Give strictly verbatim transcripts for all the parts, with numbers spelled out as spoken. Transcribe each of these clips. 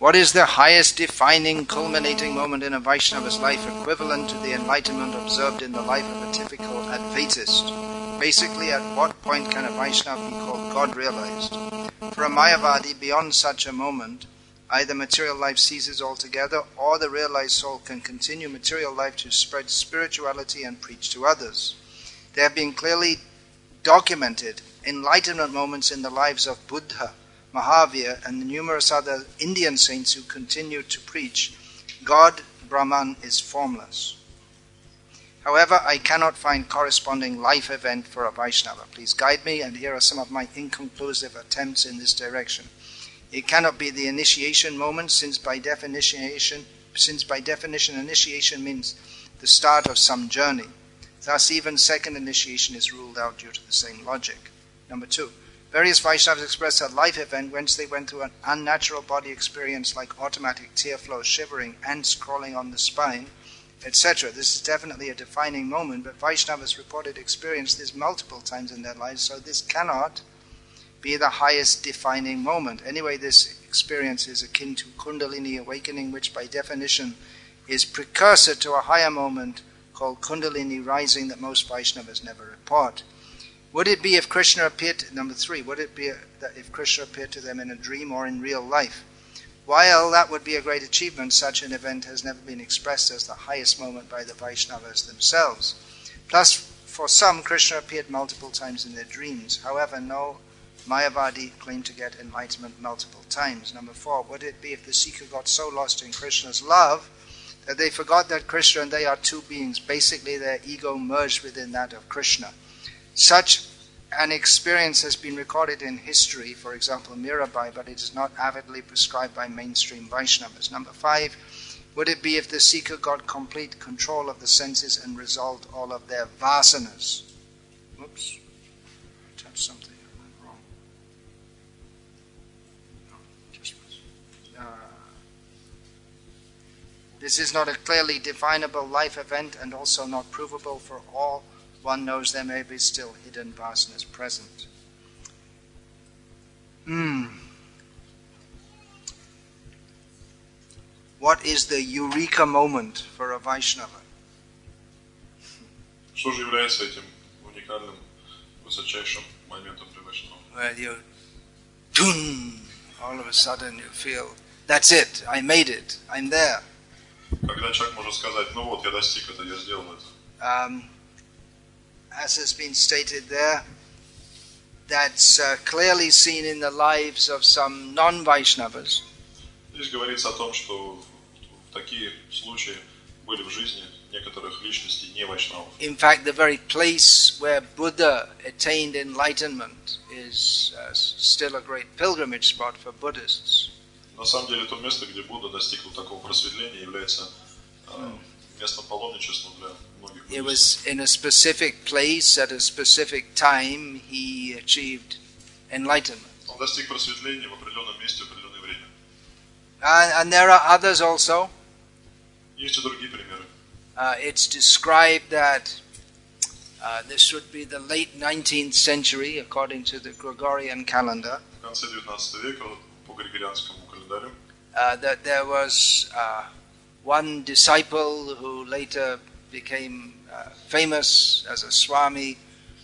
What is the highest defining, culminating moment in a Vaishnava's life, equivalent to the enlightenment observed in the life of a typical Advaitist? Basically, at what point can a Vaishnava be called God-realized? For a Mayavadi, beyond such a moment, either material life ceases altogether, or the realized soul can continue material life to spread spirituality and preach to others. There have been clearly documented enlightenment moments in the lives of Buddha, Mahavir, and the numerous other Indian saints who continued to preach, God, Brahman, is formless. However, I cannot find corresponding life event for a Vaishnava. Please guide me, and here are some of my inconclusive attempts in this direction. It cannot be the initiation moment, since by definition, since by definition initiation means the start of some journey. Thus, even second initiation is ruled out due to the same logic. Number two, various Vaishnavas express a life event whence they went through an unnatural body experience like automatic tear flow, shivering, ants crawling on the spine, et cetera. This is definitely a defining moment, but Vaishnavas reported experienced this multiple times in their lives, so this cannot be the highest defining moment. Anyway, this experience is akin to Kundalini awakening, which by definition is precursor to a higher moment called Kundalini rising that most Vaishnavas never report. Would it be if Krishna appeared, to, number three, would it be that if Krishna appeared to them in a dream or in real life? While that would be a great achievement, such an event has never been expressed as the highest moment by the Vaishnavas themselves. Plus, for some, Krishna appeared multiple times in their dreams. However, no Mayavadi claimed to get enlightenment multiple times. Number four, would it be if the seeker got so lost in Krishna's love that they forgot that Krishna and they are two beings? Basically, their ego merged within that of Krishna. Such an experience has been recorded in history, for example, Mirabai, but it is not avidly prescribed by mainstream Vaishnavas. Number five, would it be if the seeker got complete control of the senses and resolved all of their vasanas? Oops, I touched something wrong. No, just uh, this is not a clearly definable life event and also not provable for all. One knows there may be still hidden vasanas present. Hmm. What is the eureka moment for a Vaishnava? Что же является этим уникальным, высочайшим моментом для Вайшнава? Well, you, dun, all of a sudden you feel, that's it, I made it, I'm there. Когда человек может сказать, ну вот, я достиг это, я сделал это. Um, as has been stated there, that's uh, clearly seen in the lives of some non-Vaishnavas. Здесь говорится о том, что в такие случаи были в жизни некоторых личностей не вайшнавов. In fact, the very place where Buddha attained enlightenment is uh, still a great pilgrimage spot for Buddhists. На самом деле, то место, где Будда достиг вот такого просветления, является э, местом паломничества для многих буддистов. It was in a specific place at a specific time he achieved enlightenment. Он достиг просветления в определенном месте в определенное время. And, and there are others also. Есть и другие примеры. Uh, it's described that uh, this would be the late nineteenth century, according to the Gregorian calendar. В конце девятнадцатого века по григорианскому календарю. Uh, that there was uh, one disciple who later became uh, famous as a Swami,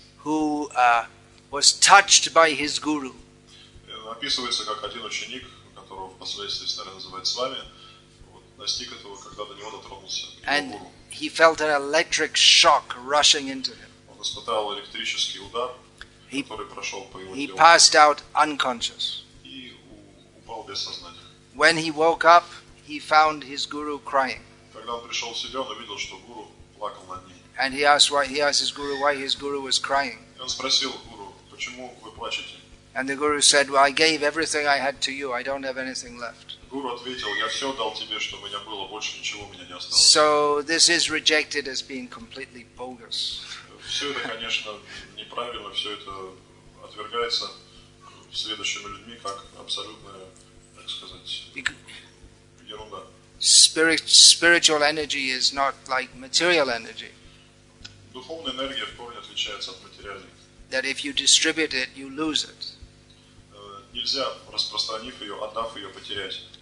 who uh, was touched by his guru. Описывается как один ученик, которого впоследствии стали называть Свами, вот, достиг этого, когда до него дотронулся его гуру. He felt an electric shock rushing into him. Он испытал электрический удар, He, который прошел по его he телу, passed out unconscious. и у- упал без сознания. When he woke up, he found his guru crying. Когда он пришел в себя, он увидел, что гуру плакал над ним. And he asked why he asked his guru why his guru was crying. И он спросил гуру, почему вы плачете? And the guru said, well, I gave everything I had to you. I don't have anything left. Гуру ответил, я все дал тебе, что у меня было, больше ничего у меня не осталось. So this is rejected as being completely bogus. Все это, конечно, неправильно, все это отвергается следующими людьми как абсолютная, так сказать, Bec- ерунда. Spirit, spiritual energy is not like material energy. Духовная энергия в корне отличается от материальной. That if you distribute it, you lose it. Э, Нельзя, распространив ее, отдав ее, потерять.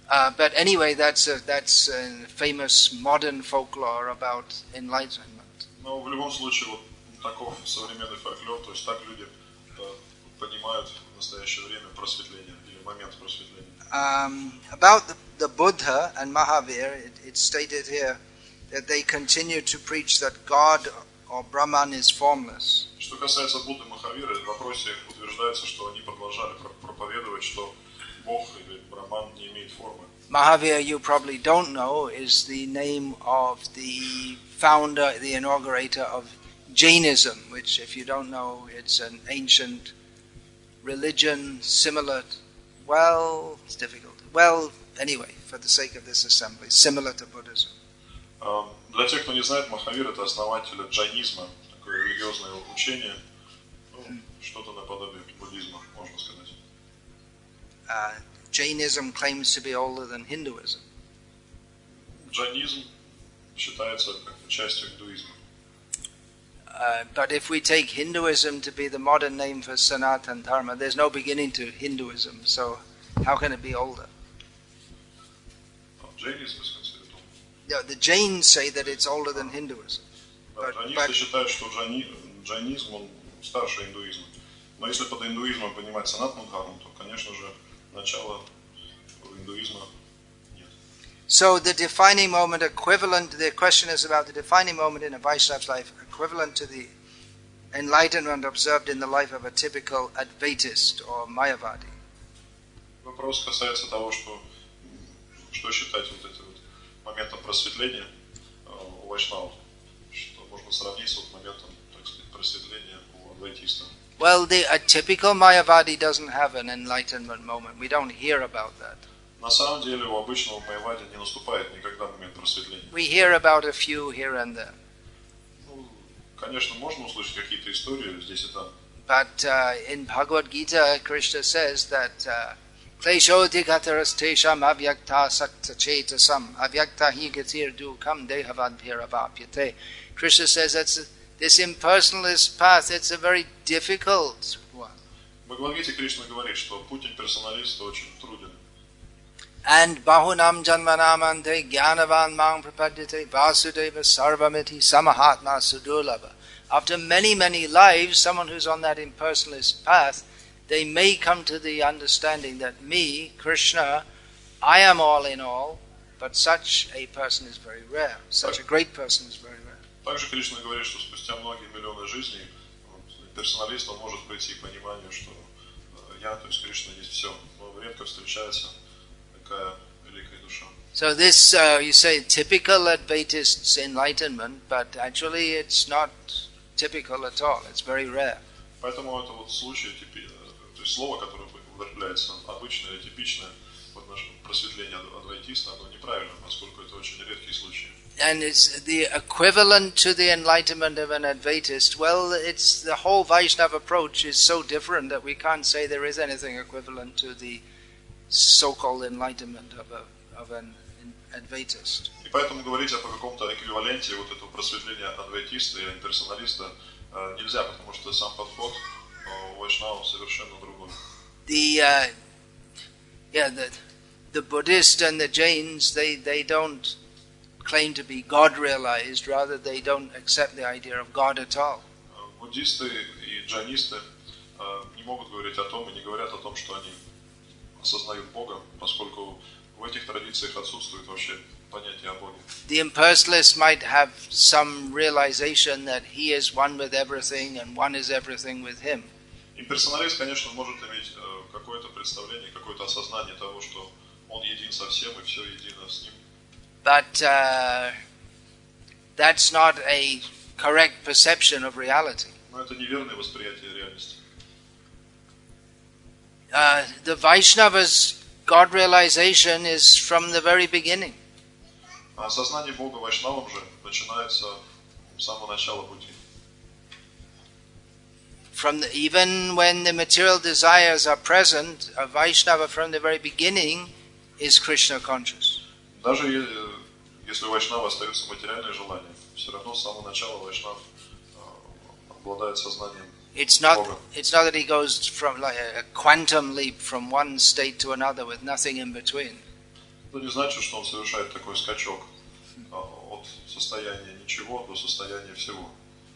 Uh, but anyway, that's a, that's a famous modern folklore about enlightenment. Но в любом случае вот таков современный фольклор, то есть так люди э, понимают в настоящее время просветление или момент просветления. Um, about the, the Buddha and Mahavir, it, it's stated here that they continue to preach that God or Brahman is formless. Что касается Будды и Махавиры, в вопросе утверждается, что они продолжали проповедовать, что Бог или Брахман не имеет формы. Mahavir, you probably don't know, is the name of the founder, the inaugurator of Jainism, which, if you don't know, it's an ancient religion similar to, well, it's difficult. Well, anyway, for the sake of this assembly, similar to Buddhism. Um, для тех, кто не знает, Махавир — это основатель джайнизма, такое религиозное учение, ну, mm. что-то наподобие буддизма, можно сказать. Uh, Jainism claims to be older than Hinduism. Джайнизм считается как частью индуизма. Uh, but if we take Hinduism to be the modern name for Sanatana Dharma, there's no beginning to Hinduism, so how can it be older? Джайнизм is considered old. No, the Jains say that it's older than Hinduism. Да, джайнисты считают, что джайни, джайнизм он старше индуизма. Но если под индуизмом понимать Санатану Дхарму, то, конечно же, начало индуизма нет. So the defining moment equivalent, the question is about the defining moment in a Vaishnava's life, equivalent to the enlightenment observed in the life of a typical Advaitist or Mayavadi. Вопрос касается того, что, что считать вот этим вот моментом просветления у вайшнавов, что можно сравнить с вот моментом, так сказать, просветления у адвайтистов. Well, the, a typical Mayavadi doesn't have an enlightenment moment. We don't hear about that. На самом деле у обычного Майявади не наступает никогда момент просветления. We hear about a few here and there. Ну, конечно, можно услышать какие-то истории здесь и там. But uh, in Bhagavad Gita, Krishna says that kleshodikatarastesham avyakta saktachetasam avyakta hi gatir dukam dehavadbhiravapyate. Krishna says that's a, this impersonalist path, it's a very difficult one. В Бхагавад-гите Кришна говорит, что путь имперсоналиста очень труден. And bahunam janmanamante jnanavan mang prapadyate vasudeva sarvamiti samahatma sudurlabha. After many, many lives, someone who's on that impersonalist path, they may come to the understanding that me, Krishna, I am all in all, but such a person is very rare. Such a great person is very rare. Также Кришна говорит, что спустя многие миллионы жизней персоналист он может прийти к пониманию, что я, то есть Кришна, есть все, но редко встречается такая великая душа. So this, uh, you say, typical Advaitist enlightenment, but actually it's not typical at all. It's very rare. Поэтому это вот случай, то есть слово, которое употребляется, обычное или типичное в отношении просветления адвайтиста, оно неправильно, поскольку это очень редкий случай. And it's the equivalent to the enlightenment of an Advaitist. Well, it's the whole Vaishnava approach is so different that we can't say there is anything equivalent to the so-called enlightenment of a of an Advaitist. И поэтому говорить о каком-то эквиваленте вот этого просветления адвайтиста и имперсоналиста нельзя, потому что сам подход у вайшнавов совершенно другой. The uh, yeah, the the Buddhists and the Jains, they they don't claim to be God realized, rather they don't accept the idea of God at all. Буддисты и джайнисты не могут говорить о том и не говорят о том, что они осознают Бога, поскольку в этих традициях отсутствует вообще понятие о Боге. The impersonalist might have some realization that he is one with everything and one is everything with him. Имперсоналист, конечно, может иметь какое-то представление, какое-то осознание того, что он един со всем и все едино с ним. But uh, that's not a correct perception of reality. Но это неверное восприятие реальности. Uh, the Vaishnavas' God realization is from the very beginning. Осознание Бога вайшнавам же начинается с самого начала пути. From the, even when the material desires are present, a Vaishnava from the very beginning is Krishna conscious. Даже если у вайшнава остаются материальные желания, все равно с самого начала вайшнав обладает сознанием It's not, Бога. it's not that he goes from like a, a quantum leap from one state to another with nothing in between. Это не значит, что он совершает такой скачок от состояния ничего до состояния всего.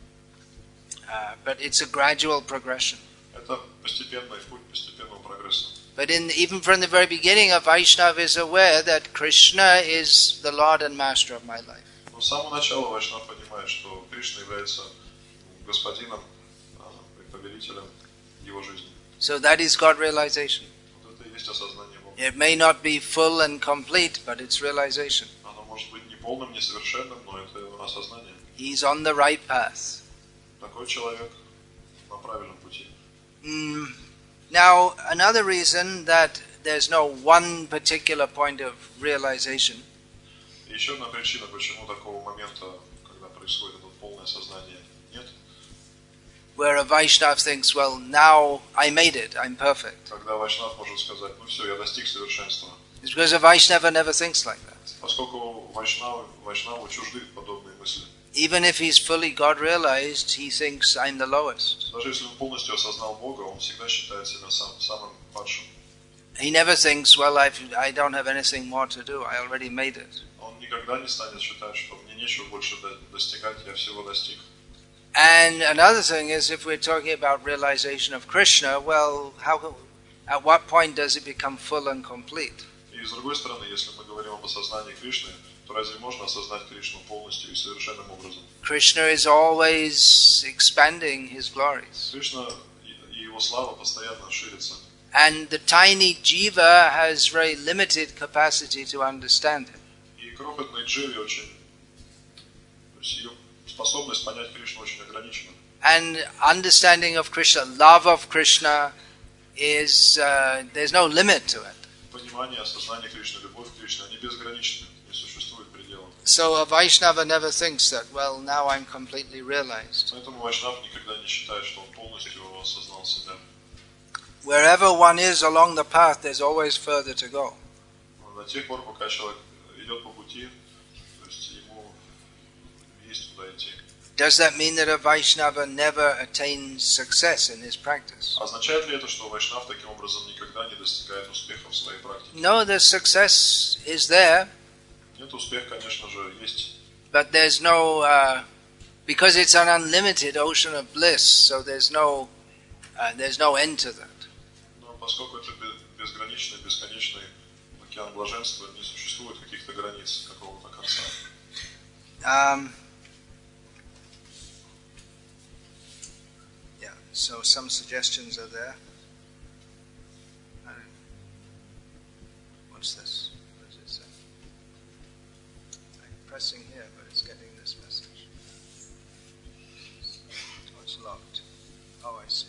Uh, but it's a gradual progression. Это постепенный путь постепенного прогресса. But in, even from the very beginning, a Vaishnava is aware that Krishna is the Lord and Master of my life. Но с самого начала Вайшнав понимает, что Кришна является господином и повелителем его жизни. So that is God realization. Вот это и есть осознание Бога. It may not be full and complete, but it's realization. Оно может быть не полным, не совершенным, но это осознание. He's on the right path. Такой человек на правильном пути. Mm. Now, another reason that there's no one particular point of realization И еще одна причина, почему такого момента, когда происходит это полное сознание, нет. where a Vaishnav thinks, well, now I made it, I'm perfect. Когда Вайшнав может сказать, ну все, я достиг совершенства. It's because a Vaishnava never thinks like that. Поскольку Вайшнаву, Вайшнаву чужды подобные мысли. Even if he's fully God realized, he thinks I'm the lowest. Даже если он полностью осознал Бога, он всегда считает себя сам, самым падшим. He never thinks, well, I've, I don't have anything more to do, I already made it. Он никогда не станет считать, что мне нечего больше достигать, я всего достиг. And another thing is, if we're talking about realization of Krishna, well, how, at what point does it become full and complete? И с другой стороны, если мы говорим об осознании Кришны, то разве можно осознать Кришну полностью и совершенным образом? Krishna is always expanding his glories. Кришна и его слава постоянно ширится. And the tiny jiva has very limited capacity to understand him. И крохотной дживе очень, то есть ее способность понять Кришну очень ограничена. And understanding of Krishna, love of Krishna, is uh, there's no limit to it. Понимание, осознание Кришны, любовь к Кришне, они безграничны, не существует предела. So a Vaishnava never thinks that, well, now I'm completely realized. Поэтому Вайшнав никогда не считает, что он полностью осознал себя. Wherever one is along the path, there's always further to go. До тех пор, пока человек идет по пути, то есть ему есть куда идти. Does that mean that a Vaishnava never attains success in his practice? Означает ли это, что Вайшнав таким образом никогда не достигает успеха в своей практике? No, the success is there. Нет, успех, конечно же, есть. But there's no, uh, because it's an unlimited ocean of bliss, so there's no, uh, there's no end to that. Но поскольку это безграничный, бесконечный океан блаженства, не существует каких-то границ, какого-то конца. Um, yeah, so some suggestions are there. I don't, what's this? What does it say? I'm pressing here, but it's getting this message. Oh, it's locked. Oh, I see.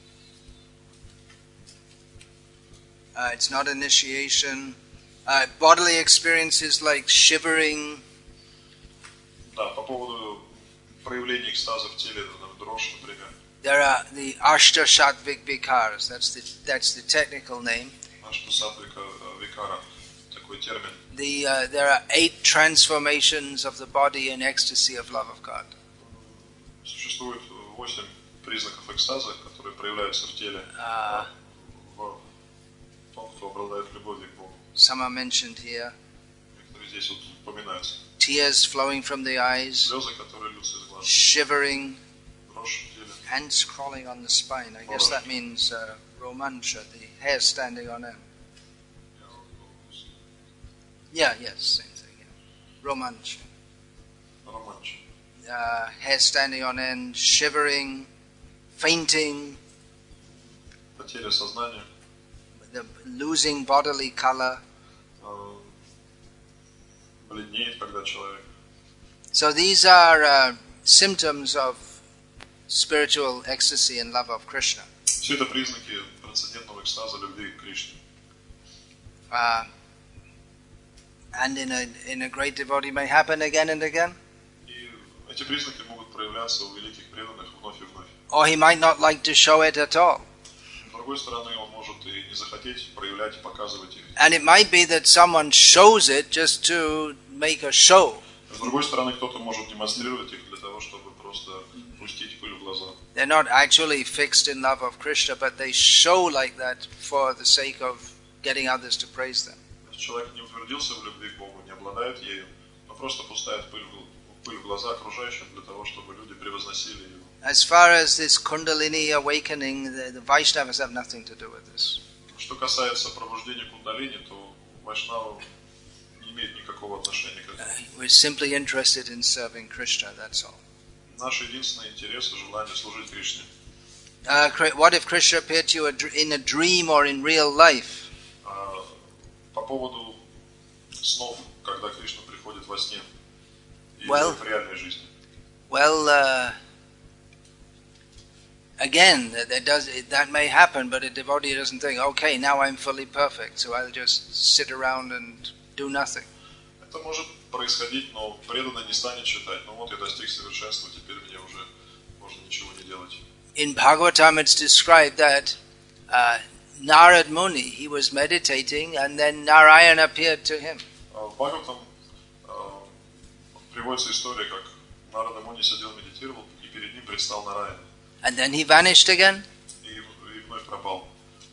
Uh, it's not initiation. Uh, bodily experiences like shivering. Да, по поводу проявления экстаза в теле, дрожь, например. There are the Ashtashatvik Vikaras. That's the that's the technical name. Аштасатвика викара, такой термин. The uh, there are eight transformations of the body in ecstasy of love of God. Существует восемь признаков экстаза, которые проявляются в теле. Uh, в том, кто обладает любовью к Богу. Some are mentioned here. Некоторые здесь вот упоминаются. Tears flowing from the eyes, Слезы, которые льются из глаз. shivering, Дрожь в теле. hands crawling on the spine. I guess that means uh, romancha, the hair standing on end. Yeah, yes, same thing. Yeah. Romancha. Романч. Uh, hair standing on end, shivering, fainting, Потеря сознания. the losing bodily color. Бледнеет, когда человек. So these are uh, symptoms of spiritual ecstasy and love of Krishna. Все это признаки трансцендентного экстаза, любви к Кришне. Uh, and in a in a great devotee may happen again and again. И эти признаки могут проявляться у великих преданных вновь и вновь. Or he might not like to show it at all. С другой стороны, он может и не захотеть проявлять и показывать их. And it might be that someone shows it just to make a show. С другой стороны, кто-то может демонстрировать их для того, чтобы просто пустить пыль в глаза. They're not actually fixed in love of Krishna, but they show like that for the sake of getting others to praise them. человек не утвердился в любви к Богу, не обладает ею, но просто пускает пыль в, пыль в глаза окружающим для того, чтобы люди превозносили его. As far as this Kundalini awakening, the, the Vaishnavas have nothing to do with this. Что касается пробуждения кундалини, то Вайшнава не имеет никакого отношения к этому. Uh, we're simply interested in serving Krishna, that's all. Наш единственный интерес и желание служить Кришне. Uh, what if Krishna appeared to you in a dream or in real life? А, по поводу снов, когда Кришна приходит во сне или well, в реальной жизни. Well, uh, again, that does that may happen, but a devotee doesn't think, okay, now I'm fully perfect, so I'll just sit around and do nothing. Это может происходить, но преданный не станет считать. Ну вот я достиг совершенства, теперь мне уже можно ничего не делать. In Bhagavatam, it's described that uh, Narad Muni, he was meditating, and then Narayana appeared to him. В Бхагаватам приводится история, как Нарада Муни сидел, медитировал, и перед ним предстал Нараяна. And then he vanished again. И вновь пропал.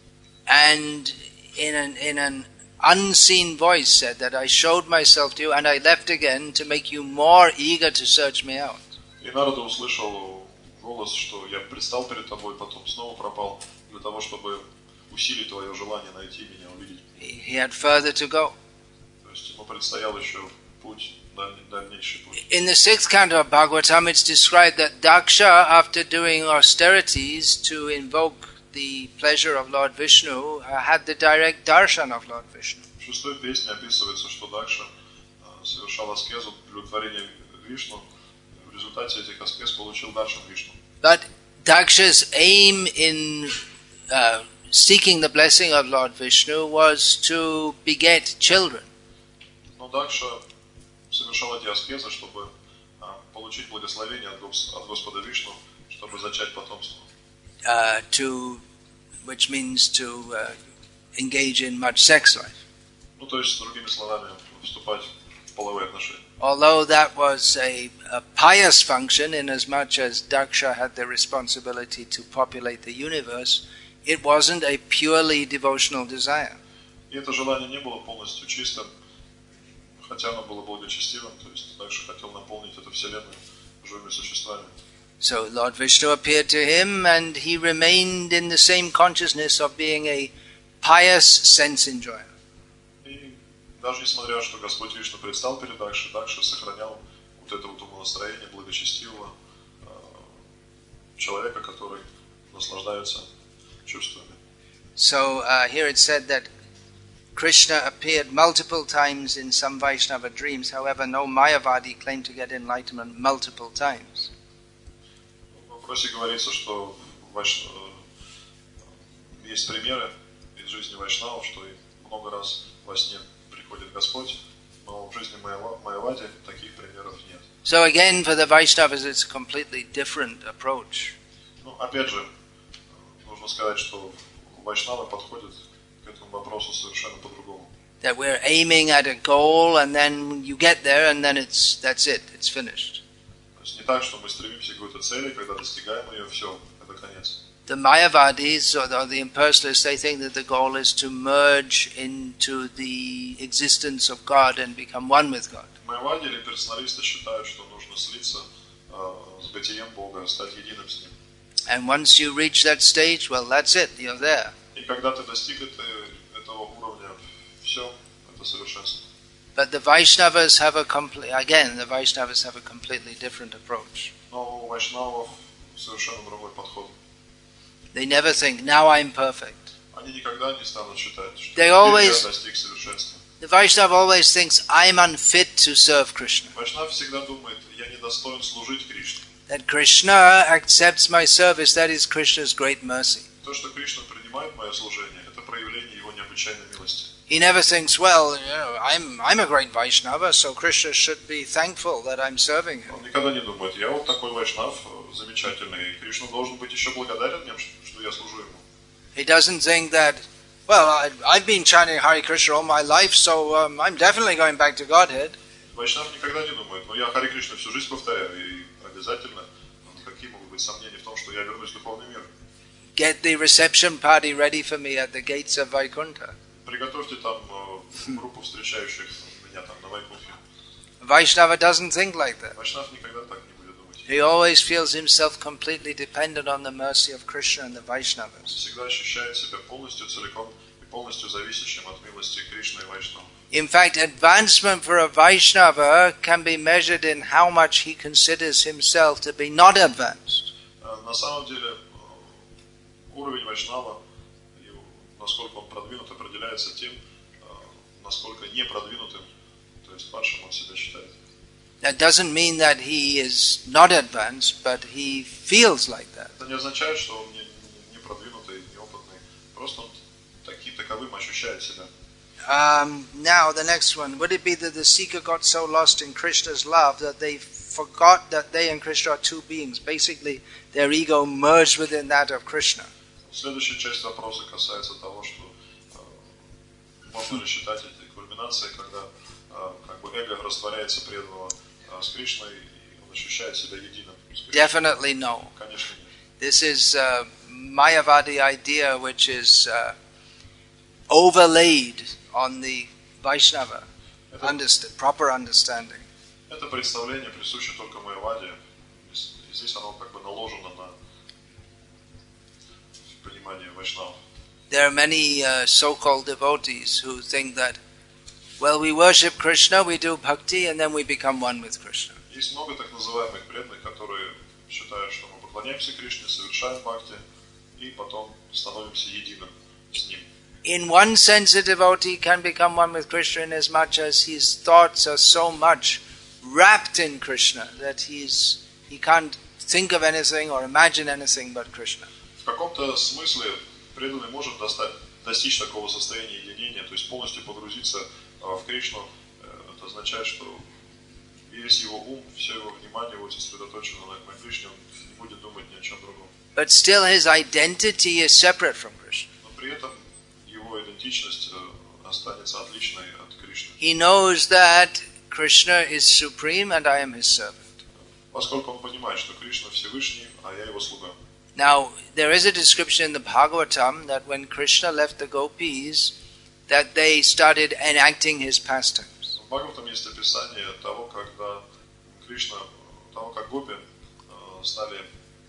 And in an in an unseen voice said that I showed myself to you, and I left again to make you more eager to search me out. И Нарада услышал голос, что я предстал перед тобой, потом снова пропал, для того, чтобы усилить твое желание найти меня, увидеть. He had further to go. То есть ему предстоял еще путь, дальнейший путь. In the sixth canto of Bhagavatam, it's described that Daksha, after doing austerities to invoke the pleasure of Lord Vishnu, had the direct darshan of Lord Vishnu. В шестой песне описывается, что Дакша совершал аскезу для удовлетворения Вишну. В результате этих аскез получил даршан Вишну. But Daksha's aim in uh, seeking the blessing of Lord Vishnu was to beget children. Но Дакша совершал эти аскезы, чтобы получить благословение от Господа Вишну, чтобы зачать потомство. Uh, to, which means to uh, engage in much sex life. Ну, то есть, другими словами, вступать в половые отношения. Although that was a, a pious function, in as much as Daksha had the responsibility to populate the universe, it wasn't a purely devotional desire. И это желание не было полностью чистым, хотя оно было благочестивым, то есть Дакша хотел наполнить эту вселенную живыми существами. So Lord Vishnu appeared to him, and he remained in the same consciousness of being a pious sense enjoyer. И даже несмотря, что Господь Вишну предстал перед Дакшей, Дакша сохранял вот это вот умонастроение благочестивого э, человека, который наслаждается чувствами. So uh, here it said that Krishna appeared multiple times in some Vaishnava dreams. However, no Mayavadi claimed to get enlightenment multiple times. В вопросе говорится, что вайш... есть примеры из жизни вайшнавов, что много раз во сне приходит Господь, но в жизни Майявади таких примеров нет. So again, for the Vaishnavas, it's a completely different approach. Ну, опять же, нужно сказать, что вайшнавы подходят к этому вопросу совершенно по-другому. That we're aiming at a goal, and then you get there, and then it's that's it, it's finished. Не так, что мы стремимся к какой-то цели, когда достигаем ее, все, это конец. The Mayavadis or the, the impersonalists, they think that the goal is to merge into the existence of God and become one with God. Майявади или персоналисты считают, что нужно слиться э, с бытием Бога, стать единым с Ним. And once you reach that stage, well, that's it, you're there. И когда ты достиг это, этого уровня, все, это совершенство. But the Vaishnavas have a complete, again, the Vaishnavas have a completely different approach. Но у вайшнавов совершенно другой подход. They never think, now I'm perfect. Они никогда не станут считать, что They я always- достиг совершенства. The Vaishnava always thinks, I'm unfit to serve Krishna. Вайшнав всегда думает, я недостоин служить Кришне. That Krishna accepts my service, that is Krishna's great mercy. То, что Кришна принимает мое служение, это проявление Его необычайной милости. He never thinks, well, you know, I'm I'm a great Vaishnava, so Krishna should be thankful that I'm serving him. Он никогда не думает, я вот такой вайшнав, замечательный, и Кришна должен быть еще благодарен мне, что я служу Ему. He doesn't think that, well, I, I've been chanting Hare Krishna all my life, so um, I'm definitely going back to Godhead. Вайшнав никогда не думает, ну я Харе Кришна всю жизнь повторяю, и обязательно, какие могут быть сомнения в том, что я вернусь в духовный мир. Get the reception party ready for me at the gates of Vaikuntha. Приготовьте там э, группу встречающих меня там на Вайкуфе. Vaishnava doesn't think like that. Вайшнав никогда так не будет думать. He always feels himself completely dependent on the mercy of Krishna and the Vaishnavas. Всегда ощущает себя полностью, целиком и полностью зависящим от милости Кришны и Вайшнава. In fact, advancement for a Vaishnava can be measured in how much he considers himself to be not advanced. На самом деле уровень Вайшнава, насколько он продвинут, определяется тем, насколько не продвинутым, то есть падшим он себя считает. That doesn't mean that he is not advanced, but he feels like that. Это не означает, что он не, не продвинутый, неопытный. Просто он таки, таковым ощущает себя. Um, now the next one. Would it be that the seeker got so lost in Krishna's love that they forgot that they and Krishna are two beings? Basically, their ego merged within that of Krishna. Следующая часть вопроса касается того, что э, можно ли считать этой кульминацией, когда э, как бы эго растворяется преданного э, с Кришной, и он ощущает себя единым с Кришной. Definitely no. Конечно нет. This is a Mayavadi idea which is uh, overlaid on the Vaishnava underst- proper understanding. Это представление присуще только Майяваде. Здесь оно как бы наложено на понимание Вайшнава. There are many uh, so-called devotees who think that, well, we worship Krishna, we do bhakti, and then we become one with Krishna. Есть много так называемых преданных, которые считают, что мы поклоняемся Кришне, совершаем бхакти, и потом становимся единым с Ним. In one sense, a devotee can become one with Krishna in as much as his thoughts are so much wrapped in Krishna that he's, he can't think of anything or imagine anything but Krishna. В каком-то смысле преданный может достать, достичь такого состояния единения, то есть полностью погрузиться в Кришну. Это означает, что весь его ум, все его внимание будет сосредоточено на Кришне, он не будет думать ни о чем другом. But still his identity is separate from Krishna. Но при этом его идентичность останется отличной от Кришны. He knows that Krishna is supreme and I am his servant. Поскольку он понимает, что Кришна Всевышний, а я его слуга. Now, there is a description in the Bhagavatam that when Krishna left the gopis, that they started enacting his pastimes. В Бхагаватам есть описание того, когда Кришна, того, как гопи стали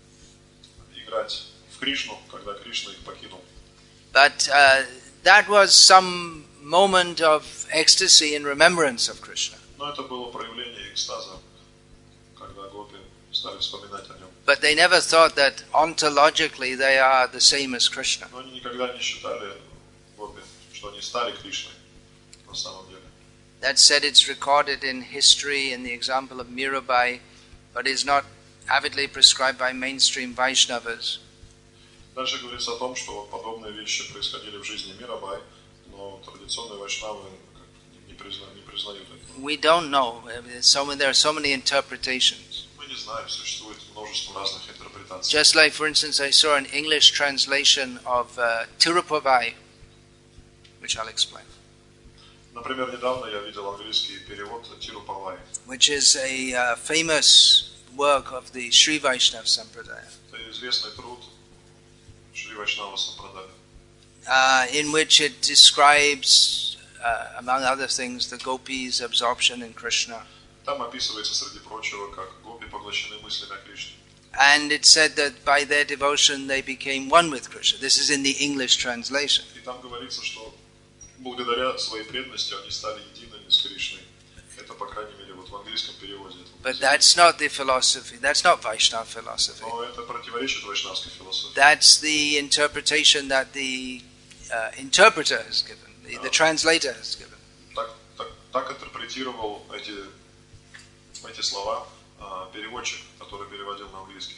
играть в Кришну, когда Кришна их покинул. But uh, that was some moment of ecstasy in remembrance of Krishna. Но это было проявление экстаза, когда гопи стали вспоминать о нем. But they never thought that ontologically they are the same as Krishna. Но они никогда не считали гопи, что они стали Кришной на самом деле. That said, it's recorded in history in the example of Mirabai, but is not avidly prescribed by mainstream Vaishnavas. Дальше говорится о том, что подобные вещи происходили в жизни Мирабай, но традиционные вайшнавы не признают, не признают этого. We don't know. So many, there are so many interpretations. Мы не знаем, существует множество разных интерпретаций. Just like, for instance, I saw an English translation of uh, Tirupavai, which I'll explain. Например, недавно я видел английский перевод Тирупавай. Which is a uh, famous work of the Sri Vaishnava Sampradaya. Это известный труд Шри Вайшнава Сампрадая. Uh, in which it describes, uh, among other things, the gopis' absorption in Krishna. Там описывается, среди прочего, как гопи поглощены мыслями о Кришне. And it said that by their devotion they became one with Krishna. This is in the English translation. И там говорится, что благодаря своей преданности они стали едиными с Кришной. Это, по крайней мере, вот в английском переводе. But that's not the philosophy. That's not Vaishnava philosophy. Но это противоречит вайшнавской философии. That's the interpretation that the uh, interpreter has given, the, the translator has given. Так, так, так интерпретировал эти, эти слова uh, переводчик, который переводил на английский.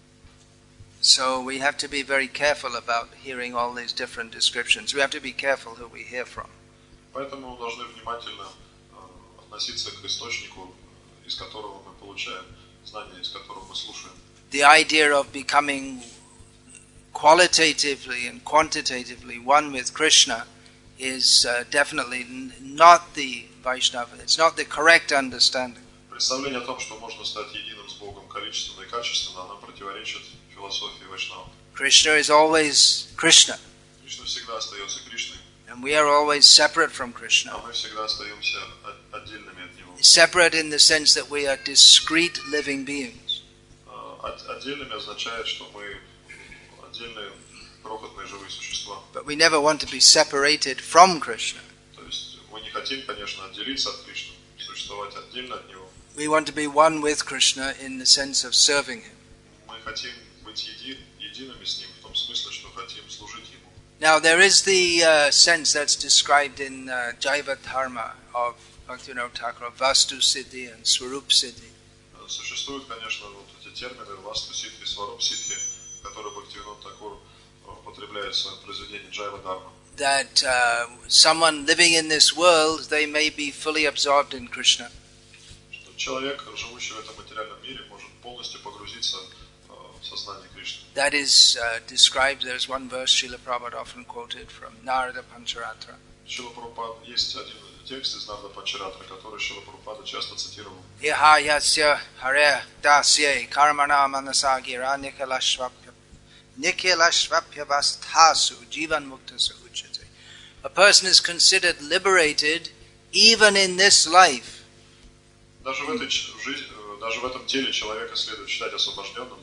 So we have to be very careful about hearing all these different descriptions. We have to be careful who we hear from. Поэтому мы должны внимательно uh, относиться к источнику, из которого мы получаем знания, из которого мы слушаем. The idea of becoming qualitatively and quantitatively one with Krishna is uh, definitely n- not the Vaishnava. It's not the correct understanding. Представление о том, что можно стать единым с Богом количественно и качественно, оно противоречит философии Вайшнава. Krishna is always Krishna. Кришна всегда остается Кришной. And we are always separate from Krishna. А мы всегда остаемся отдельными от него. Separate in the sense that we are discrete living beings. Отдельными означает, что мы отдельные крохотные живые существа. But we never want to be separated from Krishna. То есть мы не хотим, конечно, отделиться от Кришны, существовать отдельно от него. We want to be one with Krishna in the sense of serving him. Мы хотим быть еди, едиными с ним в том смысле, что хотим служить ему. Now there is the uh, sense that's described in uh, Jaiva Dharma of Bhaktivinoda Thakur, Vastu Siddhi and Swarup Siddhi. Существуют, конечно, вот эти термины Васту Сидхи, Сваруп Сидхи, которые Бхактивинод Такур употребляет в своем произведении Джайва Дharma. That uh, someone living in this world, they may be fully absorbed in Krishna. Что человек, живущий в этом материальном мире, может полностью погрузиться в сознание Кришны. That is uh, described. There's one verse Srila Prabhupada often quoted from Narada Pancharatra. Шрила Прабхупада, есть один текст из Нарада Панчаратра, который Шрила Прабхупада часто цитировал. Yaha yasya hare dasye karmana manasa gira nikhilashvapya nikhilashvapya vasthasu jivan muktasa uchate. A person is considered liberated even in this life. Даже в этой жизни, даже в этом теле человека следует считать освобожденным.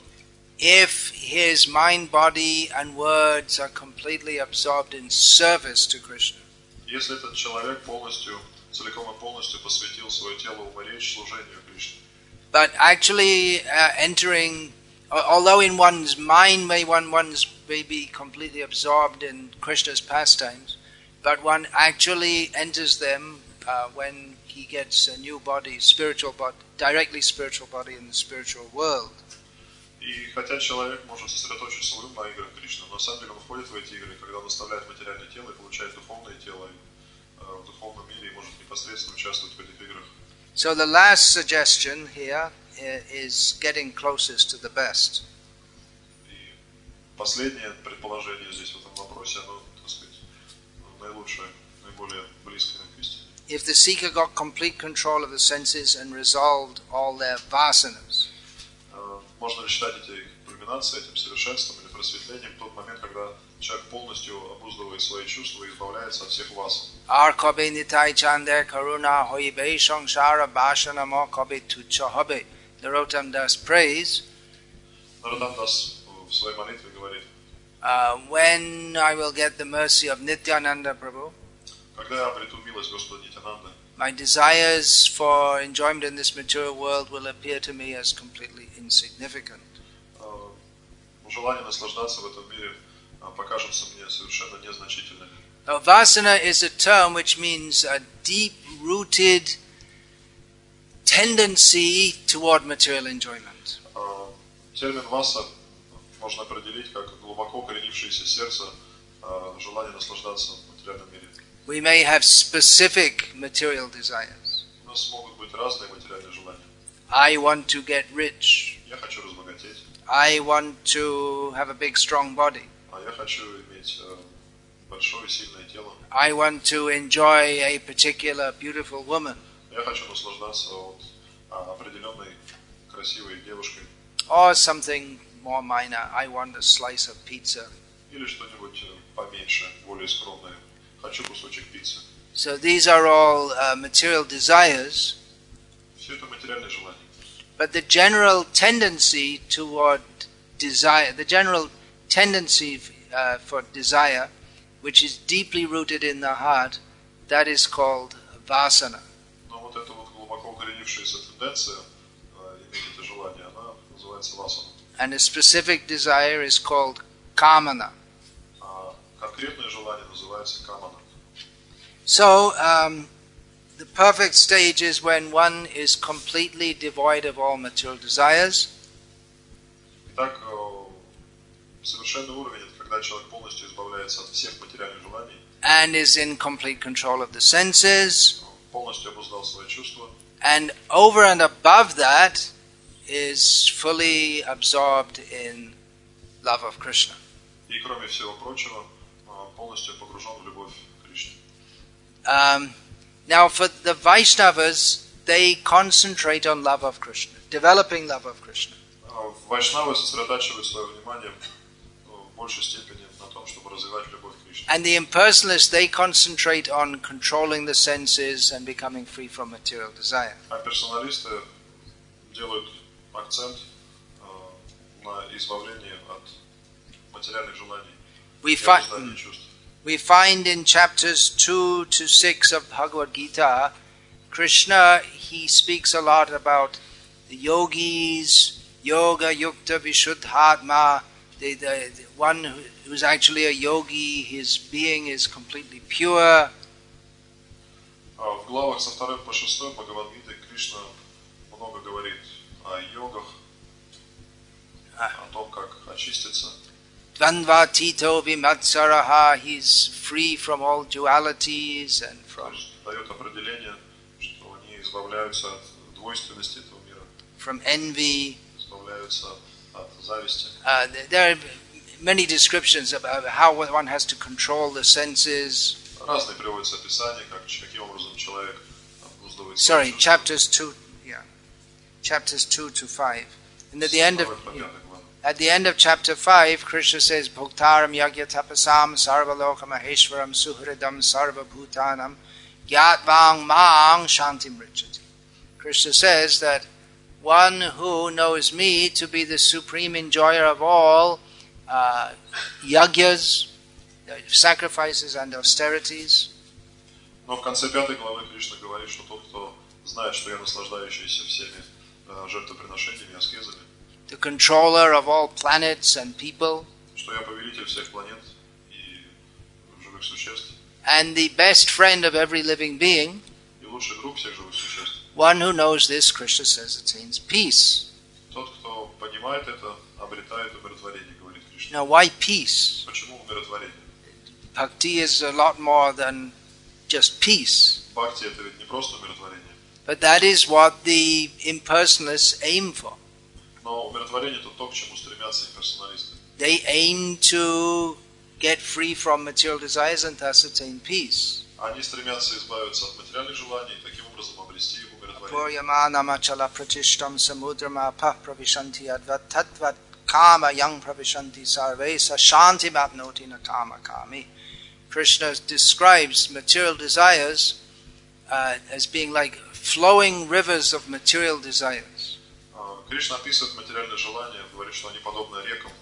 If his mind, body and words are completely absorbed in service to Krishna. Если этот человек полностью, целиком и полностью посвятил свое тело, ум и речь служению Кришне. But actually uh, entering, although in one's mind may one one's may be completely absorbed in Krishna's pastimes, but one actually enters them uh, when he gets a new body, spiritual body, directly spiritual body in the spiritual world. И хотя человек может сосредоточить свой ум на играх Кришны, но на самом деле он входит в эти игры, когда он оставляет материальное тело и получает духовное тело э, в духовном мире и может непосредственно участвовать в этих играх. So the last suggestion here is getting closest to the best. И последнее предположение здесь в этом вопросе, оно, так сказать, наилучшее, наиболее близкое к истине. If the seeker got complete control of the senses and resolved all their vasanas, можно ли считать эти кульминации, этим совершенством или просветлением в тот момент, когда человек полностью обуздывает свои чувства и избавляется от всех васан. Ar kabe nitai chande karuna hoibe samsara bashana mo kabe tucha hobe. Narottam Das prays, Наротам Дас в своей молитве говорит, uh, when I will get the mercy of Nityananda Prabhu, когда я обрету милость Господа Нитянанды, my desires for enjoyment in this material world will appear to me as completely insignificant. желание наслаждаться в этом мире покажется мне совершенно незначительным. Now, vasana is a term which means a deep-rooted tendency toward material enjoyment. Термин васа можно определить как глубоко укоренившееся сердце желание наслаждаться в материальном мире. We may have specific material desires. У нас могут быть разные материальные желания. I want to get rich. Я хочу разбогатеть. I want to have a big, strong body. А я хочу иметь большое сильное тело. I want to enjoy a particular beautiful woman. Я хочу наслаждаться от определенной красивой девушкой. Or something more minor. I want a slice of pizza. Или что-нибудь поменьше, более скромное. Хочу кусочек пиццы. So these are all uh, material desires. Все это материальные желания. But the general tendency toward desire, the general tendency uh, for desire, which is deeply rooted in the heart, that is called vasana. Но вот эта вот глубоко укоренившаяся тенденция иметь это желание, она называется васана. And a specific desire is called kamana. А конкретное желание называется камана. So, um, the perfect stage is when one is completely devoid of all material desires. Итак, совершенный уровень – это когда человек полностью избавляется от всех материальных желаний. And is in complete control of the senses. Полностью обуздал свои чувства. And over and above that is fully absorbed in love of Krishna. И кроме всего прочего, полностью погружен в любовь к Кришне. Um, now, for the Vaishnavas, they concentrate on love of Krishna, developing love of Krishna. Вайшнавы сосредотачивают свое внимание в большей степени на том, чтобы развивать любовь к Кришне. Кришне. And the impersonalists, they concentrate on controlling the senses and becoming free from material desire. А персоналисты делают акцент э, на избавлении от материальных желаний We и find, обуздании чувств. we find in chapters two to six of Bhagavad Gita, Krishna, he speaks a lot about the yogis, yoga yukta vishuddhatma, the, the, the one who, who's actually a yogi, his being is completely pure. А в главах со второй по шестой Бхагавад-гиты Кришна много говорит о йогах, о том, как очиститься. Dvandva tito vimatsaraha, he's free from all dualities and То from, есть дает определение, что они избавляются от двойственности этого мира, from envy. избавляются от зависти. Uh, there are many descriptions about how one has to control the senses. Разные приводятся описания, как, каким образом человек обуздывает свои Sorry, чувства. chapters two, yeah, chapters two to five. And at the end of Второй по пятый глава. at the end of chapter five, Krishna says, "Bhoktaram yagya tapasam sarvaloka maheshwaram suhridam sarva bhutanam gyatvang mang shantim richati." Krishna says that one who knows me to be the supreme enjoyer of all uh, yagyas, sacrifices and austerities, Но в конце пятой главы Кришна говорит, что тот, кто знает, что я наслаждающийся всеми э, жертвоприношениями, аскезами, the controller of all planets and people, что я повелитель всех планет и живых существ, and the best friend of every living being, и лучший друг всех живых существ. one who knows this, Krishna says, attains peace. Тот, кто понимает это, обретает умиротворение, говорит Кришна. Now, why peace? Почему умиротворение? Bhakti is a lot more than just peace. Бхакти — это ведь не просто умиротворение. But that is what the impersonalists aim for. Но умиротворение — это то, к чему стремятся имперсоналисты. They aim to get free from material desires and thus attain peace. Они стремятся избавиться от материальных желаний и таким образом обрести умиротворение. Puryamanamachala pratishtam samudramapah pravishanti advat tatvat kama yang pravishanti sarve sa shanti mapnoti na kama kami. Krishna describes material desires uh, as being like flowing rivers of material desires. Кришна описывает материальные желания, говорит, что они подобны рекам.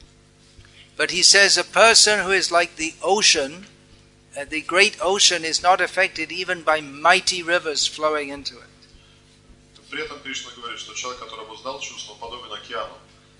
But he says a person who is like the ocean, uh, the great ocean is not affected even by mighty rivers flowing into it. При этом Кришна говорит, что человек, который обуздал чувства, подобен океану.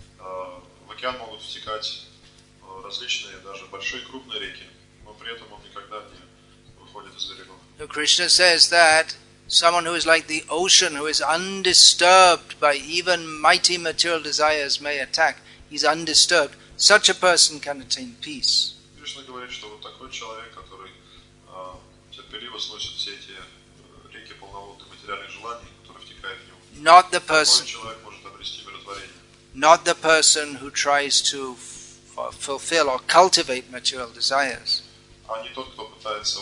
В океан могут втекать различные, даже большие, крупные реки, но при этом он никогда не выходит из берегов. So Krishna says that someone who is like the ocean, who is undisturbed by even mighty material desires may attack, he's undisturbed. Such a person can attain peace. Кришна говорит, что вот такой человек, который э, терпеливо сносит все эти реки полноводных материальных желаний, которые втекают в него. Not the Такой person, человек может обрести миротворение. not the person who tries to f- fulfill or cultivate material desires. А не тот, кто пытается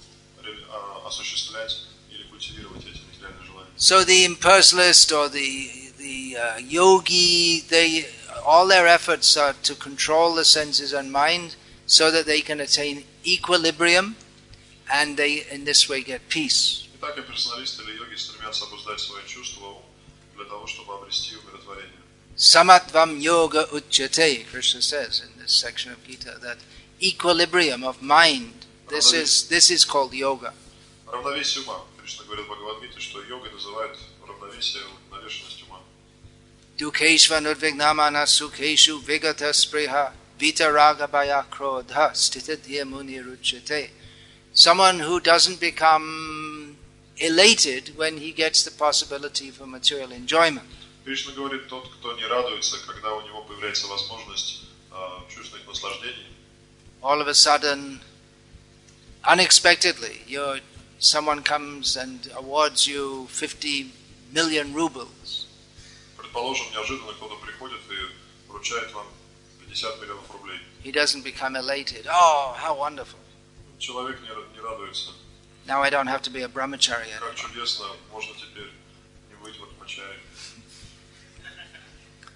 э, осуществлять или культивировать эти материальные желания. So the impersonalist or the the uh, yogi, they all their efforts are to control the senses and mind so that they can attain equilibrium, and they in this way get peace. Итак, и персоналисты или йоги стремятся обуздать свои чувства для того, чтобы обрести умиротворение. Samatvam yoga uchyate, Krishna says in this section of Gita, that equilibrium of mind, this is this is called yoga. Равновесие ума. Кришна говорит в Бхагавад-гите, что йога называют равновесие, уравновешенность ума. Dukeshvan udvignamana sukheshu vigata spriha vitaraga bhaya krodha stitadhya muni ruchyate. Someone who doesn't become elated when he gets the possibility for material enjoyment. Кришна говорит, тот, кто не радуется, когда у него появляется возможность э, чувственных наслаждений. All of a sudden, unexpectedly, you're, someone comes and awards you fifty million rubles. Предположим, неожиданно кто-то приходит и вручает вам пятьдесят миллионов рублей. He doesn't become elated. Oh, how wonderful. Человек не, не радуется. Now I don't have to be a brahmachari Как anymore. чудесно, можно теперь не быть в атмачаре.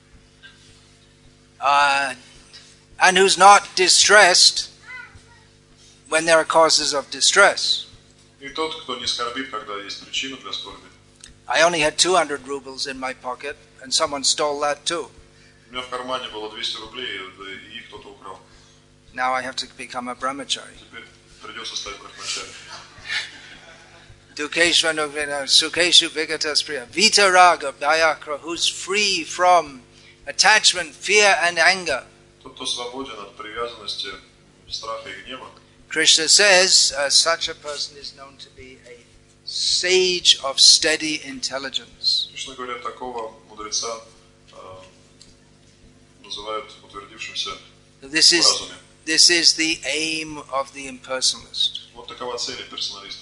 Uh, and who's not distressed when there are causes of distress. И тот, кто не скорбит, когда есть причина для скорби. I only had two hundred rubles in my pocket, and someone stole that too. У меня в кармане было двести рублей, и их кто-то украл. Now I have to become a brahmachari. Теперь придется стать брахмачари. Dukeshvanugvena Sukeshu Vigatas Priya Vitaraga Bhayakra, who's free from attachment, fear and anger. Тот, кто свободен от привязанности, страха и гнева. Krishna says uh, such a person is known to be a sage of steady intelligence. Кришна говорят, такого мудреца называют утвердившимся в This is разуме. this is the aim of the impersonalist. Вот такова цель персоналистов.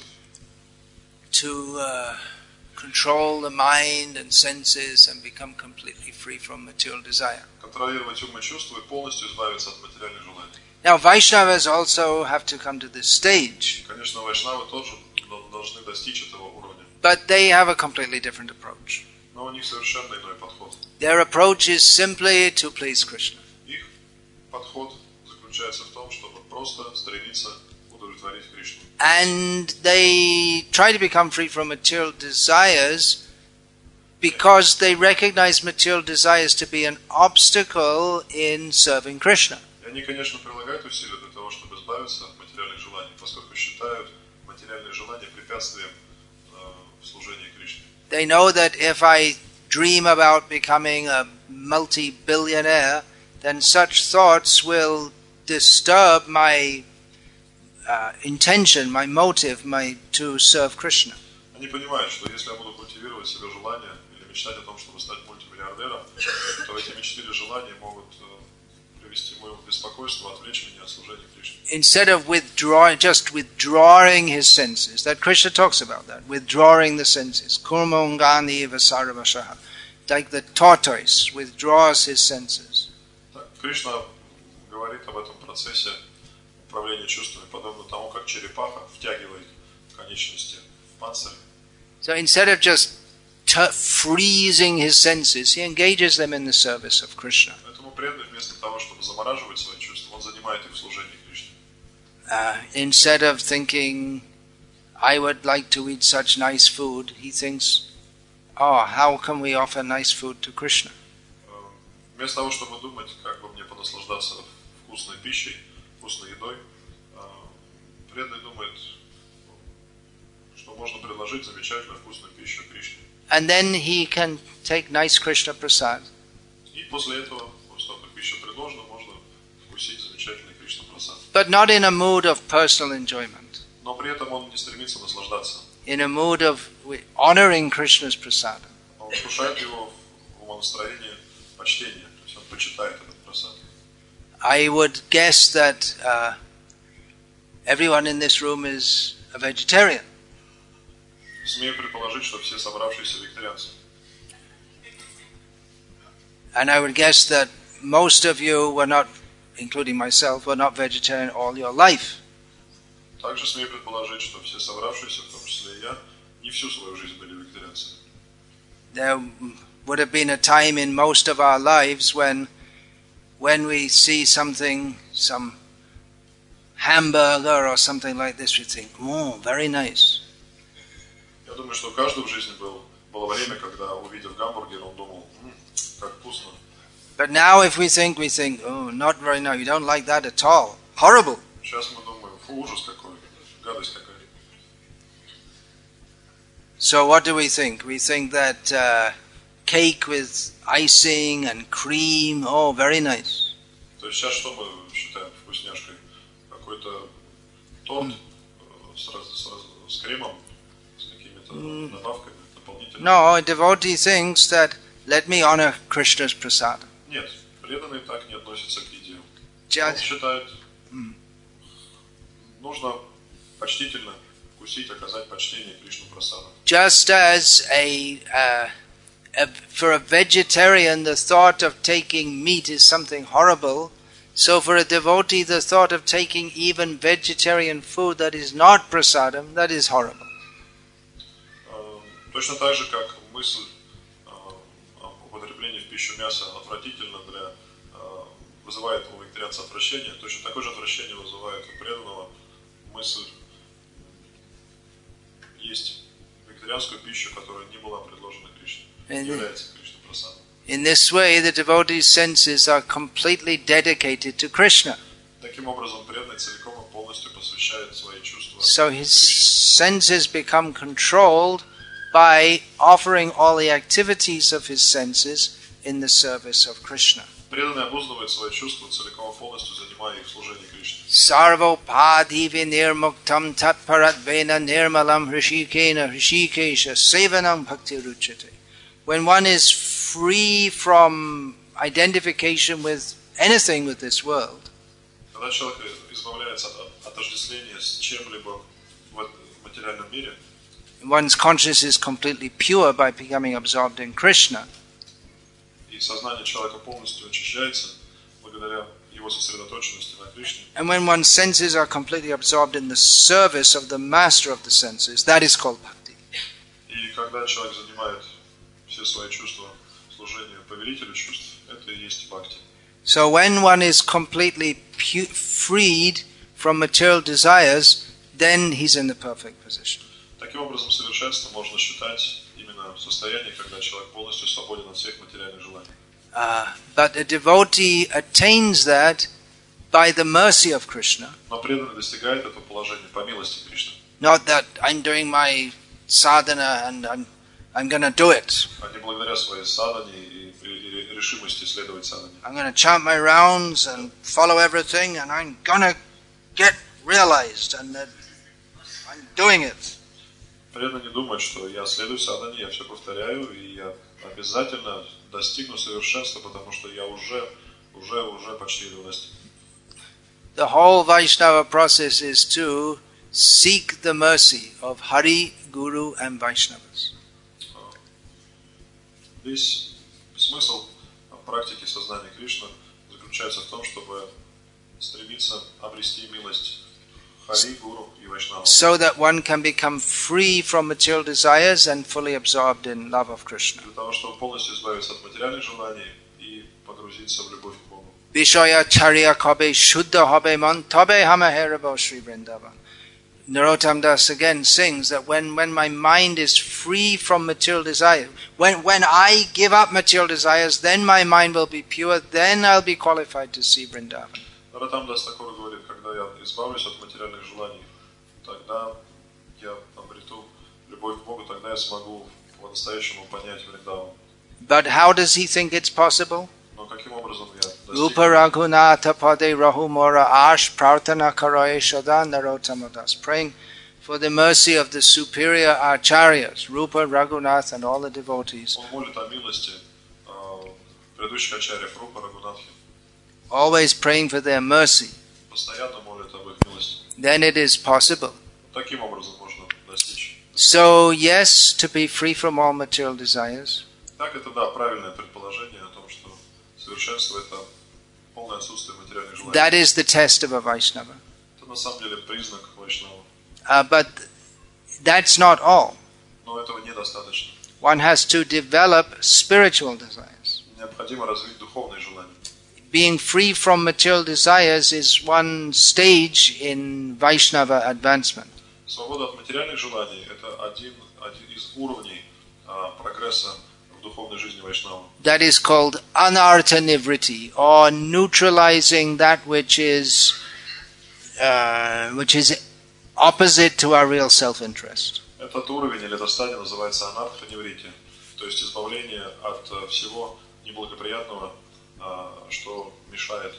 To uh, control the mind and senses and become completely free from material desire. Контролировать ум и чувства и полностью избавиться от материальных желаний. Now Vaishnavas also have to come to this stage. Конечно, вайшнавы тоже должны достичь этого уровня. But they have a completely different approach. Но у них совершенно иной подход. Their approach is simply to please Krishna. Их подход заключается в том, чтобы просто стремиться удовлетворить Кришну. And they try to become free from material desires because they recognize material desires to be an obstacle in serving Krishna. И они, конечно, прилагают усилия для того, чтобы избавиться от материальных желаний, поскольку считают материальные желания препятствием э, в служении Кришне. They know that if I dream about becoming a multi-billionaire, then such thoughts will disturb my uh, intention, my motive, my to serve Krishna. Они понимают, что если я буду культивировать в себе желание или мечтать о том, чтобы стать мультимиллиардером, то эти мечты или желания могут э, привести мое беспокойство, отвлечь меня от служения Кришне. Instead of withdrawing, just withdrawing his senses, that Krishna talks about that, withdrawing the senses, kurmongani vasarvashaha, like the tortoise withdraws his senses. Кришна говорит об этом процессе управления чувствами, подобно тому, как черепаха втягивает конечности в панцирь. So instead of just t- freezing his senses, he engages them in the service of Krishna. Поэтому преданный вместо того, чтобы замораживать свои чувства, он занимает их в служении Кришне. Uh, instead of thinking, I would like to eat such nice food, he thinks, oh, how can we offer nice food to Krishna? Вместо того, чтобы думать, как бы мне понаслаждаться вкусной пищей, вкусной едой, преданный думает, что можно предложить замечательную вкусную пищу Кришне. And then he can take nice Krishna prasad. И после этого, после того, как пища предложена, можно вкусить замечательный Кришна прасад. But not in a mood of personal enjoyment. Но при этом он не стремится наслаждаться. In a mood of honoring Krishna's prasad. Он вкушает его в умонастроении почтения, то есть он почитает этот прасад. I would guess that uh, everyone in this room is a vegetarian. Смею предположить, что все собравшиеся вегетарианцы. And I would guess that most of you were not, including myself, were not vegetarian all your life. Также смею предположить, что все собравшиеся, в том числе и я, не всю свою жизнь были вегетарианцами. There would have been a time in most of our lives when when we see something, some hamburger or something like this, we think, oh, very nice. Я думаю, что у каждого в жизни был, было время, когда, увидев гамбургер, он думал, м-м, как вкусно. But now if we think, we think, oh, not very nice, you don't like that at all. Horrible. Сейчас мы думаем, фу, ужас какой, гадость какая. So what do we think? We think that uh, cake with icing and cream, oh, very nice. То есть сейчас что мы считаем вкусняшкой? Какой-то торт с, с, с кремом, с какими-то mm. добавками, дополнительными? No, a devotee thinks that let me honor Krishna's prasad. Нет, преданный так не относится к еде. Just, Он считает, mm. нужно почтительно вкусить, оказать почтение Кришну прасаду. Just as a, uh, a for a vegetarian the thought of taking meat is something horrible, so for a devotee the thought of taking even vegetarian food that is not prasadam, that is horrible. Точно так же, как мысль о употреблении в пищу мяса отвратительно для, вызывает у вегетарианца отвращение, точно такое же отвращение вызывает у преданного мысль. Есть вегетарианскую пищу, которая не была предложена Кришне, не является Кришна прасадом. In this way, the devotee's senses are completely dedicated to Krishna. Таким образом, преданный целиком и полностью посвящает свои чувства. So his senses become controlled by offering all the activities of his senses in the service of Krishna. Преданный обуздывает свои чувства целиком и полностью, занимая их в служении Кришне. Sarvopadivi nirmuktam tatparatvena nirmalam hrishikena hrishikesha sevanam bhakti ruchate. When one is free from identification with anything with this world, когда человек избавляется от отождествления с чем-либо в материальном мире, one's consciousness is completely pure by becoming absorbed in Krishna. И сознание человека полностью очищается благодаря его сосредоточенности на Кришне. And when one's senses are completely absorbed in the service of the master of the senses, that is called bhakti. И когда человек занимает все свои чувства служению повелителю чувств, это и есть бхакти. So when one is completely pu- freed from material desires, then he's in the perfect position. Таким образом, совершенство можно считать именно в состоянии, когда человек полностью свободен от всех материальных желаний. Uh, but a devotee attains that by the mercy of Krishna. Но преданный достигает этого положения по милости Кришны. Not that I'm doing my sadhana and I'm I'm going to do it. А не благодаря своей садхане и, и, и решимости следовать садхане. I'm going to chant my rounds and follow everything, and I'm going to get realized, and that I'm doing it. Преданный не думает, что я следую садхане, я все повторяю, и я обязательно достигну совершенства, потому что я уже, уже, уже почти его достиг. The whole Vaishnava process is to seek the mercy of Hari, Guru and Vaishnavas. Весь смысл практики сознания Кришны заключается в том, чтобы стремиться обрести милость Хари, Гуру и Вайшнаву. So that one can become free from material desires and fully absorbed in love of Krishna. Для того, чтобы полностью избавиться от материальных желаний и погрузиться в любовь к Богу. Vishaya charya kabe shuddha habe man tabe hama herabo Sri Vrindavan. Narottam Das again sings that when, when my mind is free from material desire, when, when I give up material desires, then my mind will be pure, then I'll be qualified to see Vrindavan. Наротам Дас Такур говорит, когда я избавлюсь от материальных желаний, тогда я обрету любовь к Богу, тогда я смогу по-настоящему понять Вриндаван. But how does he think it's possible? Но каким образом я Rupa достигну? Raghunatha Pade Rahumora Ash Prarthana Karoye Shadan Narottam Das, praying for the mercy of the superior acharyas, Rupa, Raghunath and all the devotees. Он молит о милости предыдущих ачарьев Рупа, Рагунатхи. Always praying for their mercy. Постоянно молит об их милости. Then it is possible. Таким образом можно достичь. So yes, to be free from all material desires. Так это, да, правильное предположение о том, что совершенство – это полное отсутствие материальных желаний. That is the test of a Vaishnava. Это на самом деле признак Вайшнава. Uh, but that's not all. Но этого недостаточно. One has to develop spiritual desires. Необходимо развить духовные желания. Being free from material desires is one stage in Vaishnava advancement. Свобода от материальных желаний – это один, один из уровней а, прогресса в духовной жизни Вайшнава. That is called anartha nivritti, or neutralizing that which is uh, which is opposite to our real self-interest. Этот уровень или эта стадия называется анарха ниврити, то есть избавление от а, всего неблагоприятного, а, что мешает,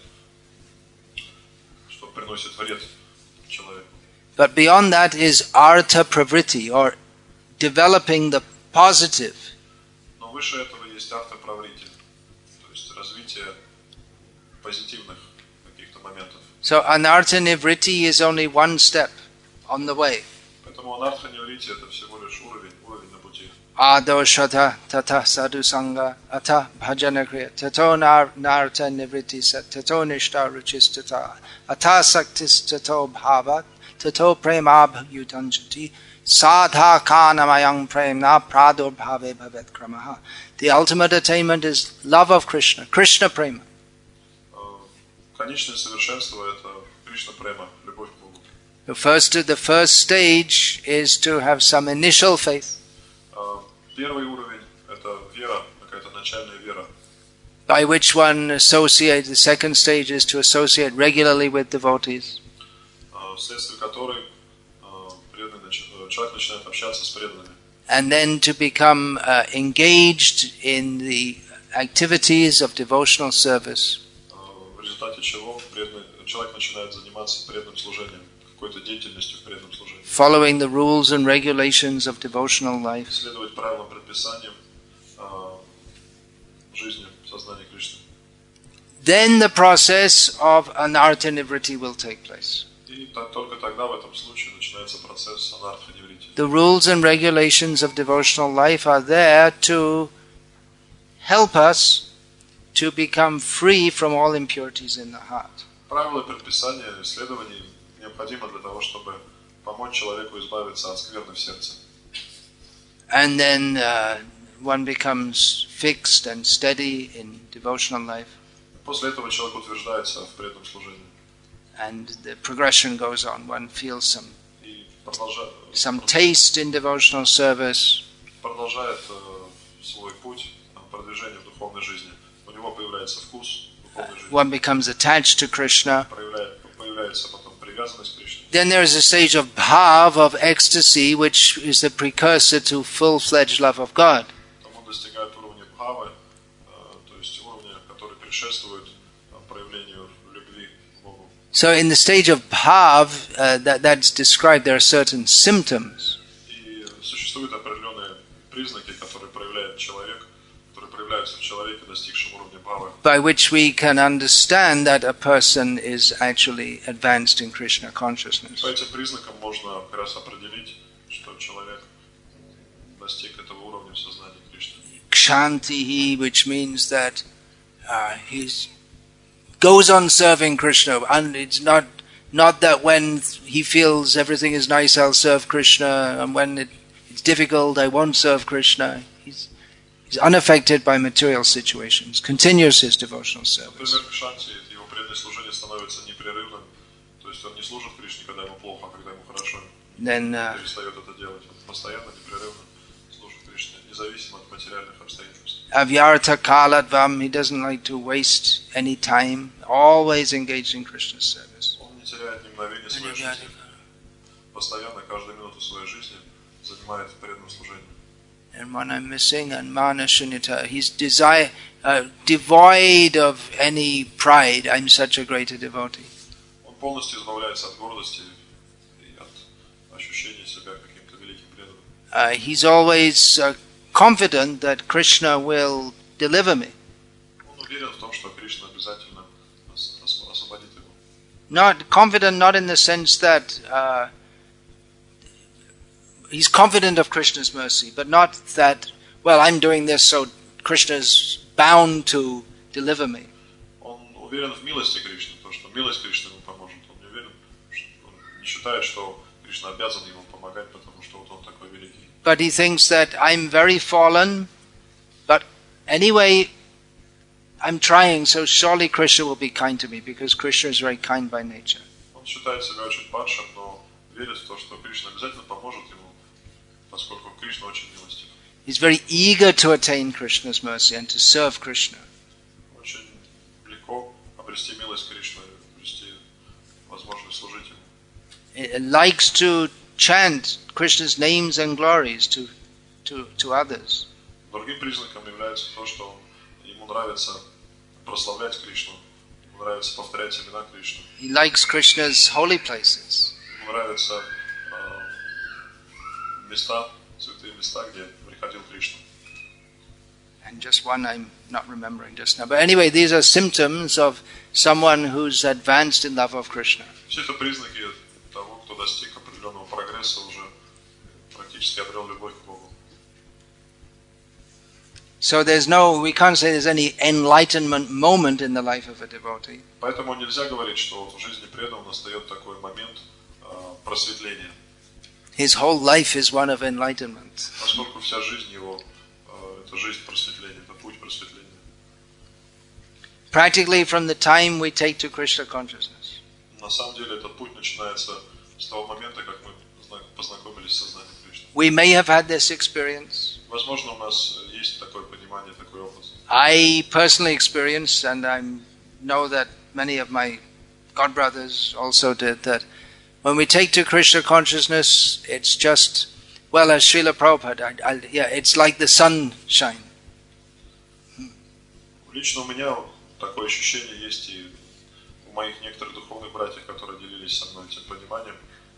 что приносит вред человеку. But beyond that is artha pravritti, or developing the positive. Но выше этого есть арта праврити, то есть развитие позитивных каких-то моментов. So anartha nivritti is only one step on the way. Поэтому анарха ниврити это всего лишь уровень, уровень на пути. Adoshata tata sadhu sangha ata bhajana kriya tato nartha nivritti sat tato nishta ruchistata ata saktis tato bhavat tato premabhyutanjati sadha kanamayang premna pradurbhave bhavet kramaha. The ultimate attainment is love of Krishna, Krishna prema. Конечное совершенство это Кришна према, любовь к Богу. The first, the first stage is to have some initial faith, А, Первый уровень – это вера, какая-то начальная вера, by which one associates. The second stage is to associate regularly with devotees. а, вследствие которой а, преданный нач- человек начинает общаться с преданными. And then to become uh, engaged in the activities of devotional service. А, В результате чего преданный, человек начинает заниматься преданным служением, какой-то деятельностью в преданном служении. Following the rules and regulations of devotional life. Следовать правилам, предписаниям а, жизни, сознания Кришны. Then the process of anartha nivriti will take place. И так, только тогда в этом случае начинается процесс анарха-неврити. The rules and regulations of devotional life are there to help us to become free from all impurities in the heart. Правила предписания исследований необходимы для того, чтобы помочь человеку избавиться от скверны в сердце. And then uh, one becomes fixed and steady in devotional life, После этого человек утверждается в преданном служении. and the progression goes on. One feels some И продолжает, some taste in devotional service, продолжает э, свой путь э, продвижения в духовной жизни. У него появляется вкус в духовной жизни. one becomes attached to Krishna. Проявляет, появляется потом привязанность к Кришне. Then there is a stage of bhav, of ecstasy, which is the precursor to full-fledged love of God. Потом он достигает уровня бхавы, э, то есть уровня, который предшествует э, проявлению любви к Богу. So in the stage of bhav, uh, that, that's described, there are certain symptoms. И существуют определенные признаки, которые проявляет человек, которые проявляются в человеке, достигшем уровня бхавы, By which we can understand that a person is actually advanced in Krishna consciousness. По этим признакам можно как раз определить, что человек достиг этого уровня в сознании Кришны. Kshantihi, which means that uh, he goes on serving Krishna, and it's not not that when he feels everything is nice, I'll serve Krishna, and when it, it's difficult, I won't serve Krishna. He's he's unaffected by material situations, continues his devotional service. Например, в Кшанти его преданное служение становится непрерывным, то есть он не служит Кришне, когда ему плохо, а когда ему хорошо, Then uh, перестает это делать. Он постоянно, непрерывно служит Кришне, независимо от материальных обстоятельств. avyartha kaladvam, he doesn't like to waste any time, always engaged in Krishna's service. Он не теряет ни мгновения своей жизни, постоянно, каждую минуту своей жизни занимает преданным служением. And when I'm missing, and mana shunyata, he's desire, uh, devoid of any pride. I'm such a greater devotee. Он полностью избавляется от гордости и от ощущения себя каким-то великим преданным. Uh, he's always uh, confident that Krishna will deliver me. Он уверен в том, что Кришна обязательно ос- ос- освободит его. Not confident, not in the sense that uh, he's confident of Krishna's mercy, but not that, well, I'm doing this, so Krishna's bound to deliver me. Он уверен в милости Кришны, то, что милость Кришны ему поможет. Он не уверен, что- он не считает, что Кришна обязан ему помогать, потому что вот он такой великий. But he thinks that I'm very fallen, but anyway, I'm trying, so surely Krishna will be kind to me, because Krishna is very kind by nature. Он считает себя очень падшим, но верит в то, что Кришна обязательно поможет ему, поскольку Кришна очень милостив. He's very eager to attain Krishna's mercy and to serve Krishna. Очень легко обрести милость Кришны, обрести возможность служить ему. He likes to chant Krishna's names and glories to, to, to others. Другим признаком является то, что он, ему нравится прославлять Кришну, ему нравится повторять имена Кришны, He likes Krishna's holy places. ему нравятся э, места, святые места, где приходил Кришна. And just one I'm not remembering just now. But anyway, these are symptoms of someone who's advanced in love of Krishna. Все это признаки того, кто достиг определенного прогресса, уже практически обрел любовь к Богу. So there's no, we can't say there's any enlightenment moment in the life of a devotee. Поэтому нельзя говорить, что вот в жизни преданного настает такой момент э, просветления, His whole life is one of enlightenment. поскольку вся жизнь его э, это жизнь просветления, это путь просветления. Practically from the time we take to Krishna consciousness. На самом деле этот путь начинается с того момента, как мы познакомились с сознанием Кришны. We may have had this experience. Возможно, у нас есть такое понимание, такой опыт. I personally experienced, and I know that many of my God brothers also did, that when we take to Krishna consciousness, it's just, well, as Srila Prabhupada, I, I, yeah, it's like the sunshine. Лично у меня такое ощущение есть и у моих некоторых духовных братьев, которые делились со мной этим пониманием,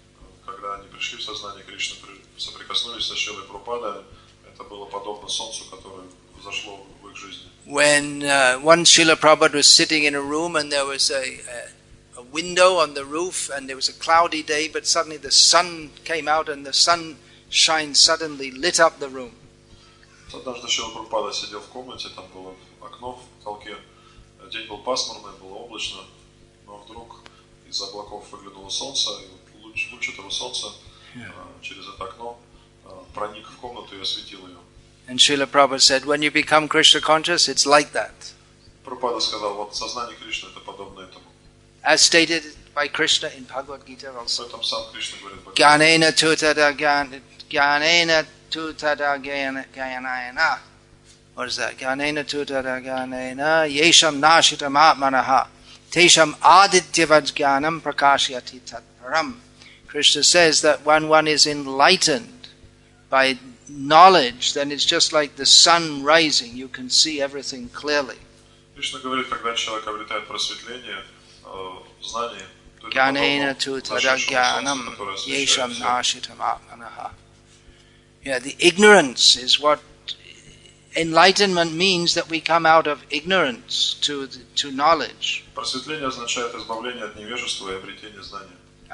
когда они пришли в сознание Кришны, соприкоснулись со Шрилой Прабхупадой, это было подобно солнцу, которое взошло в их жизни. When uh, one Srila Prabhupada was sitting in a room and there was a, a, a window on the roof and it was a cloudy day, but suddenly the sun came out and the sunshine suddenly lit up the room. Однажды Шрила Прабхупада сидел в комнате, там было окно в потолке, день был пасмурный, было облачно, но вдруг из облаков выглянуло солнце, и луч, луч этого солнца yeah. через это окно проник в комнату и осветил ее. And Srila Prabhupada said, when you become Krishna conscious, it's like that. Прабхупада сказал, вот сознание Кришны это подобно этому. As stated by Krishna in Bhagavad Gita also. Об этом сам Кришна говорит. Gyanena tu tada gyanena tu tada gyanayana. What is that? Gyanena tu tada gyanena yesham nashitam atmanaha tesham adityavad gyanam prakashyati tat param. Krishna says that when one is enlightened by knowledge, then it's just like the sun rising. You can see everything clearly. Кришна говорит, когда человек обретает просветление, знание, то это Gyanena tu tada gyanam yesham nashitam atmanaha. Yeah, the ignorance is what enlightenment means, that we come out of ignorance to to knowledge. Просветление означает избавление от невежества и обретение знания.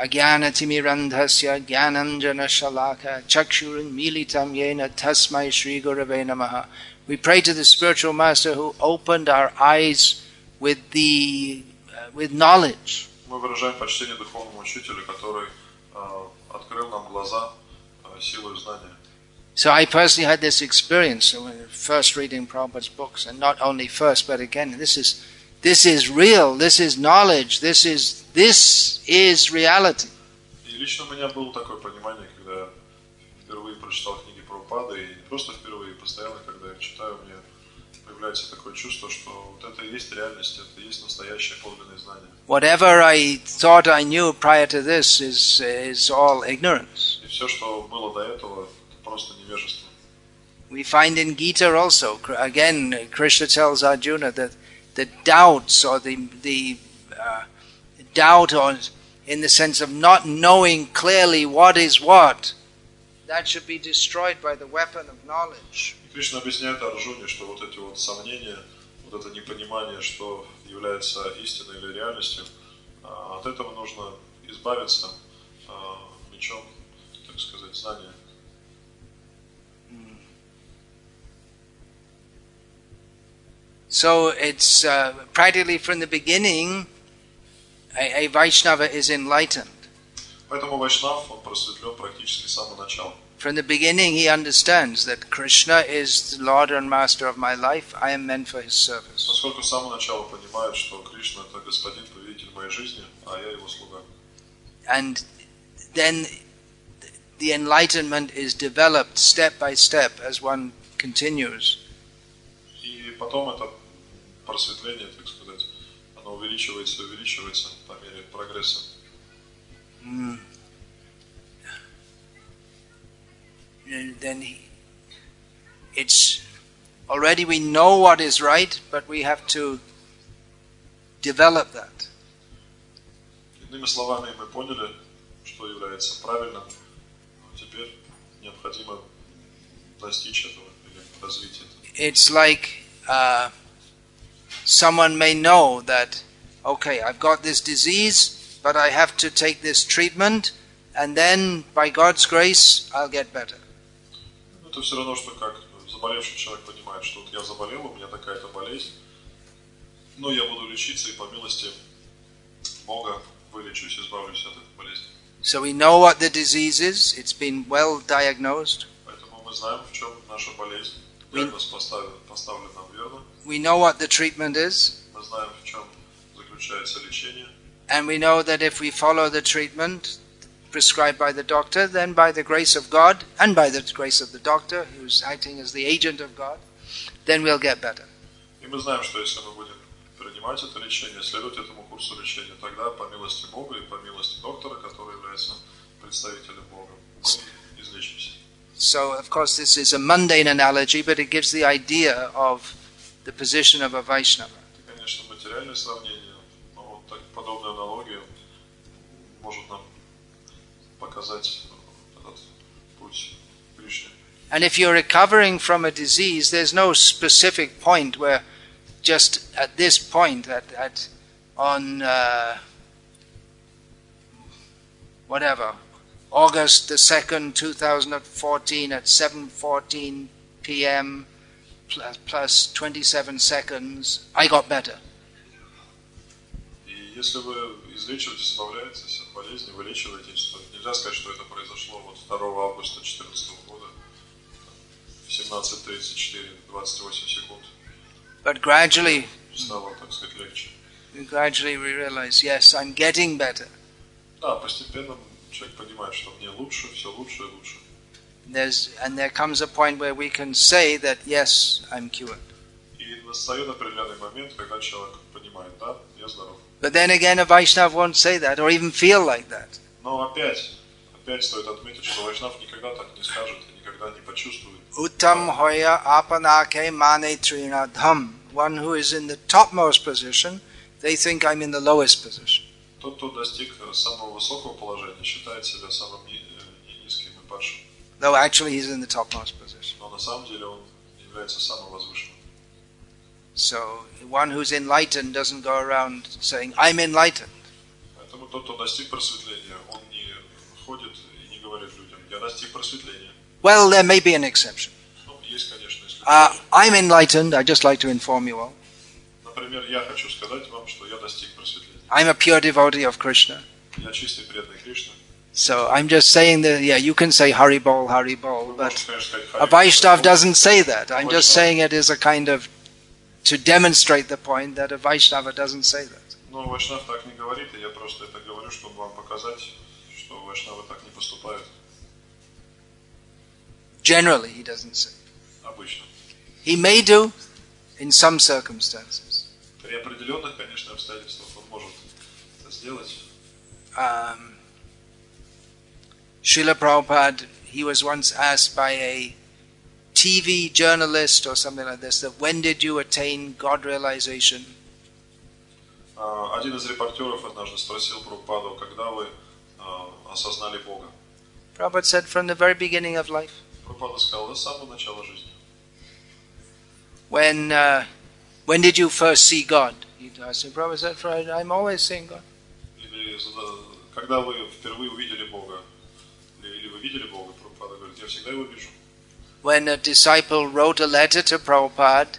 Agyanatimirandhasya gyananjana shalaka chakshurin militam yena tasmai Shri Gurave namaha. We pray to the spiritual master who opened our eyes with the uh, with knowledge. Мы выражаем почтение духовному учителю, который uh, открыл нам глаза uh, силой знания. So I personally had this experience when first reading Prabhupada's books, and not only first, but again, this is this is real, this is knowledge, this is this is reality. И лично у меня было такое понимание, когда я впервые прочитал книги Прабхупады, и не просто впервые, постоянно, когда я читаю, мне появляется такое чувство, что вот это и есть реальность, это и есть настоящее подлинное знание. Whatever I thought I knew prior to this is is all ignorance. И все, что было до этого, просто невежество. We find in Gita also, again, Krishna tells Arjuna that the doubts or the the uh, doubt or in the sense of not knowing clearly what is what, that should be destroyed by the weapon of knowledge. И Кришна объясняет Арджуне, что вот эти вот сомнения, вот это непонимание, что является истиной или реальностью, от этого нужно избавиться мечом, так сказать, знания. So it's uh, practically from the beginning, a, a Vaishnava is enlightened. Поэтому Вайшнав, он просветлен практически с самого начала. From the beginning he understands that Krishna is the Lord and Master of my life, I am meant for his service. Поскольку с самого начала понимает, что Кришна это Господин, повелитель моей жизни, а я его слуга. And then the enlightenment is developed step by step as one continues. И потом это просветление, так сказать, оно увеличивается, увеличивается по мере прогресса. Mm. And then he, it's already we know what is right, but we have to develop that. Иными словами, мы поняли, что является правильным, но теперь необходимо достичь этого или развить это. It's like uh, someone may know that, okay, I've got this disease, but I have to take this treatment, and then by God's grace, I'll get better. Это все равно, что как заболевший человек понимает, что вот я заболел, у меня такая-то болезнь, но я буду лечиться, и по милости Бога вылечусь, избавлюсь от этой болезни. So we know what the disease is, it's been well diagnosed. Поэтому мы знаем, в чем наша болезнь. Диагноз поставлен, поставлен нам верно. We know what the treatment is. Мы знаем, в чем заключается лечение. And we know that if we follow the treatment, prescribed by the doctor, then by the grace of God and by the grace of the doctor, who's acting as the agent of God, then we'll get better. И мы знаем, что если мы будем принимать это лечение, следовать этому курсу лечения, тогда по милости Бога и по милости доктора, который является представителем Бога, мы излечимся. So, of course, this is a mundane analogy, but it gives the idea of the position of a Vaishnava. Это, конечно, материальное сравнение, но вот так, подобная аналогия может нам показать этот путь Кришны. And if you're recovering from a disease, there's no specific point where just at this point, at, at on uh, whatever, August the second, two thousand fourteen at seven fourteen p.m. plus, plus twenty-seven seconds, I got better. И если вы излечиваетесь, избавляетесь от болезни, вылечиваетесь, то нельзя сказать, что это произошло вот второго августа две тысячи четырнадцатого года в семнадцать тридцать четыре, двадцать восемь секунд. But gradually, Стало, так сказать, легче. gradually we realize, yes, I'm getting better. Да, постепенно человек понимает, что мне лучше, все лучше и лучше. There's, and there comes a point where we can say that, yes, I'm cured. И настает определенный момент, когда человек понимает, да, я здоров. But then again, a Vaishnav won't say that or even feel like that. Но опять, опять стоит отметить, что Вайшнав никогда так не скажет и никогда не почувствует. Uttam hoya apanake mane trinadham. One who is in the topmost position, they think I'm in the lowest position. Тот, кто достиг самого высокого положения, считает себя самым низким и падшим. Though actually he's in the topmost position. Но на самом деле он является самым возвышенным. So one who's enlightened doesn't go around saying, I'm enlightened. Поэтому тот, кто достиг просветления, он не ходит и не говорит людям, я достиг просветления. Well, there may be an exception. Ну, есть, конечно, исключения. Uh, I'm enlightened, I'd just like to inform you all. Например, я хочу сказать вам, что я достиг просветления. I'm a pure devotee of Krishna. Я чистый преданный Кришны. So I'm just saying that, yeah, you can say Hari Bol, Hari Bol, Вы but можете, конечно, сказать, a Хари Vaishnav Кришна. doesn't say that. I'm just saying it as a kind of, to demonstrate the point that a Vaishnava doesn't say that. Но Вайшнав так не говорит, и я просто это говорю, чтобы вам показать, что Вайшнавы так не поступают. Generally, he doesn't say. Обычно. He may do in some circumstances. При определенных, конечно, обстоятельствах он может это сделать. Um, Srila Prabhupada, he was once asked by a T V journalist or something like this, that when did you attain God realization? А, Один из репортеров однажды спросил Прабхупаду, когда вы а, осознали Бога. Prabhupada said, from the very beginning of life. Прабхупада сказал, с самого начала жизни. When uh, when did you first see God? He asked him. Prabhupada said, "Friday, I'm always seeing God." Или когда вы впервые увидели Бога, или, или вы видели Бога, Прабхупада говорит, я всегда его вижу. When a disciple wrote a letter to Prabhupada,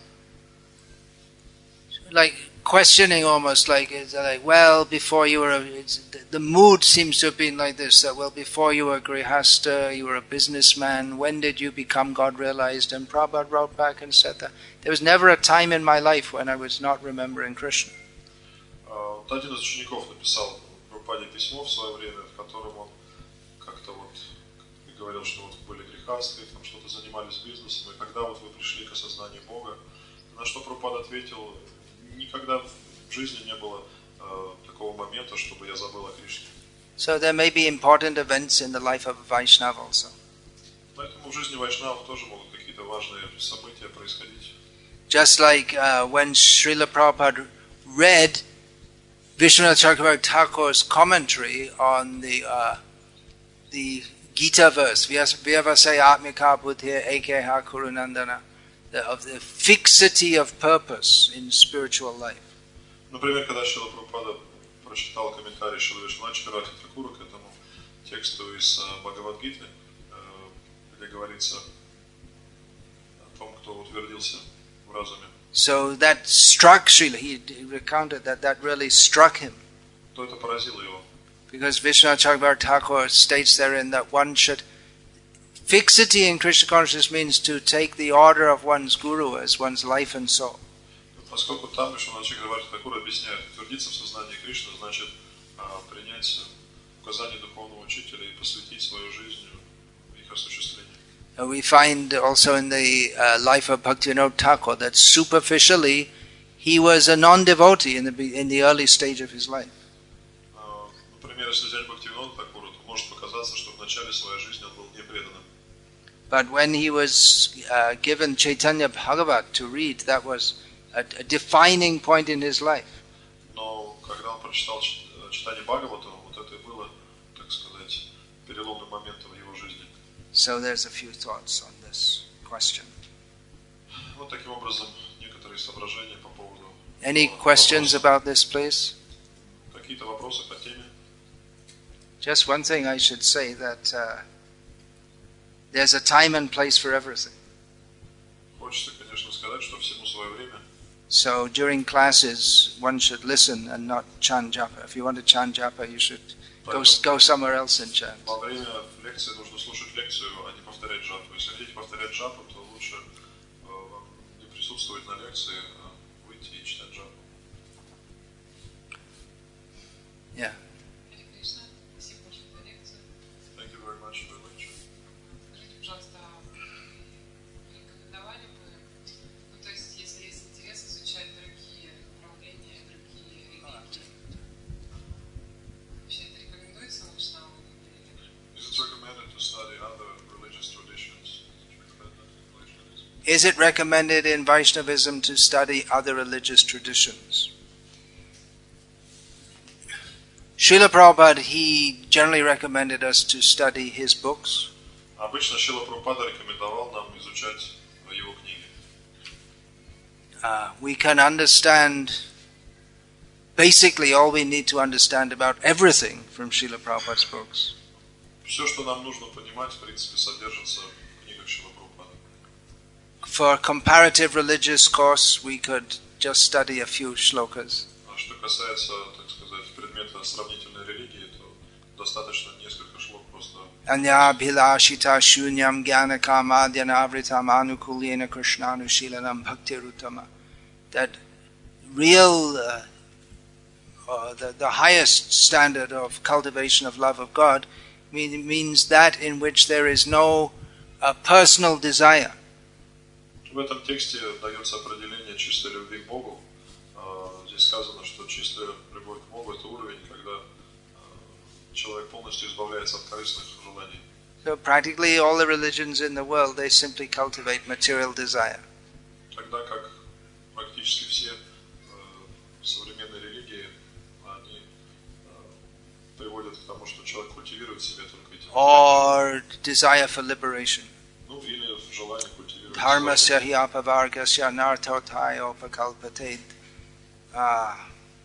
like questioning almost, like, it's like, well, before you were, a, it's, the mood seems to have been like this, that, well, before you were a grihasta, you were a businessman, when did you become God realized? And Prabhupada wrote back and said that there was never a time in my life when I was not remembering Krishna. Вот один из учеников написал Прабхупаде письмо в свое время, в котором он как-то вот говорил, что вот были грехастые, там что-то занимались бизнесом, и когда вот вы пришли к осознанию Бога, на что Прабхупада ответил, никогда в жизни не было э, такого момента, чтобы я забыл о Кришне. So there may be important events in the life of a Vaishnava also. Поэтому в жизни вайшнавов тоже могут какие-то важные события происходить. Just like uh, when Srila Prabhupada read Vishwanath Chakravarti Thakur's commentary on the uh, the Gita verse, Vyavasaya Atmika Buddhya Ekeha Kurunandana, of the fixity of purpose in spiritual life. Например, когда Шрила Прабхупада прочитал комментарий Шрилы Вишванатха Чакраварти Тхакура к этому тексту из Бхагавад-гиты, где говорится о том, кто утвердился в разуме. So that struck Srila, he recounted that that really struck him. То это поразило его. Because Vishwanath Chakravarti Thakur states therein that one should, fixity in Krishna consciousness means to take the order of one's guru as one's life and soul. Поскольку там Вишванатха Чакраварти Тхакур объясняет, утвердиться в сознании Кришны значит принять указания духовного учителя и посвятить свою жизнь их осуществлению. We find also in the uh, life of Bhaktivinoda Thakur that superficially he was a non-devotee in the in the early stage of his life. Например, если взять Бхактивинода Thakura, то может показаться, что в начале своей жизни он был непреданным. But when he was uh, given Chaitanya Bhagavat to read, that was a, a defining point in his life. Но когда он прочитал читание Бхагавата, вот это и было, так сказать, переломным моментом в его жизни. So there's a few thoughts on this question. Вот таким образом некоторые соображения по поводу. Any questions about this, please? Какие-то вопросы по теме? Just one thing I should say, that uh, there's a time and place for everything. Хочется, конечно, сказать, что всему свое время. So during classes, one should listen and not chant japa. If you want to chant japa, you should go go somewhere else and chant. Во время лекции нужно слушать лекцию, а не повторять джапу. Если хотите повторять джапу, то лучше не присутствовать на лекции, а выйти и читать джапу. Yeah. Thank you very much for the lecture. Скажите, пожалуйста, рекомендовали бы, ну то есть, если есть интерес изучать другие направления, другие религии, вообще это рекомендуется Вайшнавам? Is it recommended to study other religious traditions? Is it recommended in Vaishnavism to study other religious traditions? Srila Prabhupada, he generally recommended us to study his books. Обычно Шрила Прабхупада рекомендовал нам изучать его книги. Uh, we can understand basically all we need to understand about everything from Srila Prabhupada's books. Все, что нам нужно понимать, в принципе, содержится в книгах Шрилы Прабхупады. For comparative religious course, we could just study a few shlokas. А что касается, так сказать, предмета сравнительной религии, то достаточно несколько шлок просто. Anya bhilashita shunyam jnana kamadyanavritam anukulyena krishnanushilanam bhaktirutama. That real, uh, uh, the, the highest standard of cultivation of love of God mean, means that in which there is no uh, personal desire. В этом тексте дается определение чистой любви к Богу. Здесь сказано, что чистая любовь к Богу – это уровень, когда человек полностью избавляется от корыстных желаний. So practically all the religions in the world, they simply cultivate material desire. Тогда как практически все современные религии, они приводят к тому, что человек культивирует себя только этим. Or desire for liberation. Ну или желание культивировать. Dharmasya hi apavargasya nartotaya upakalpated. Ah,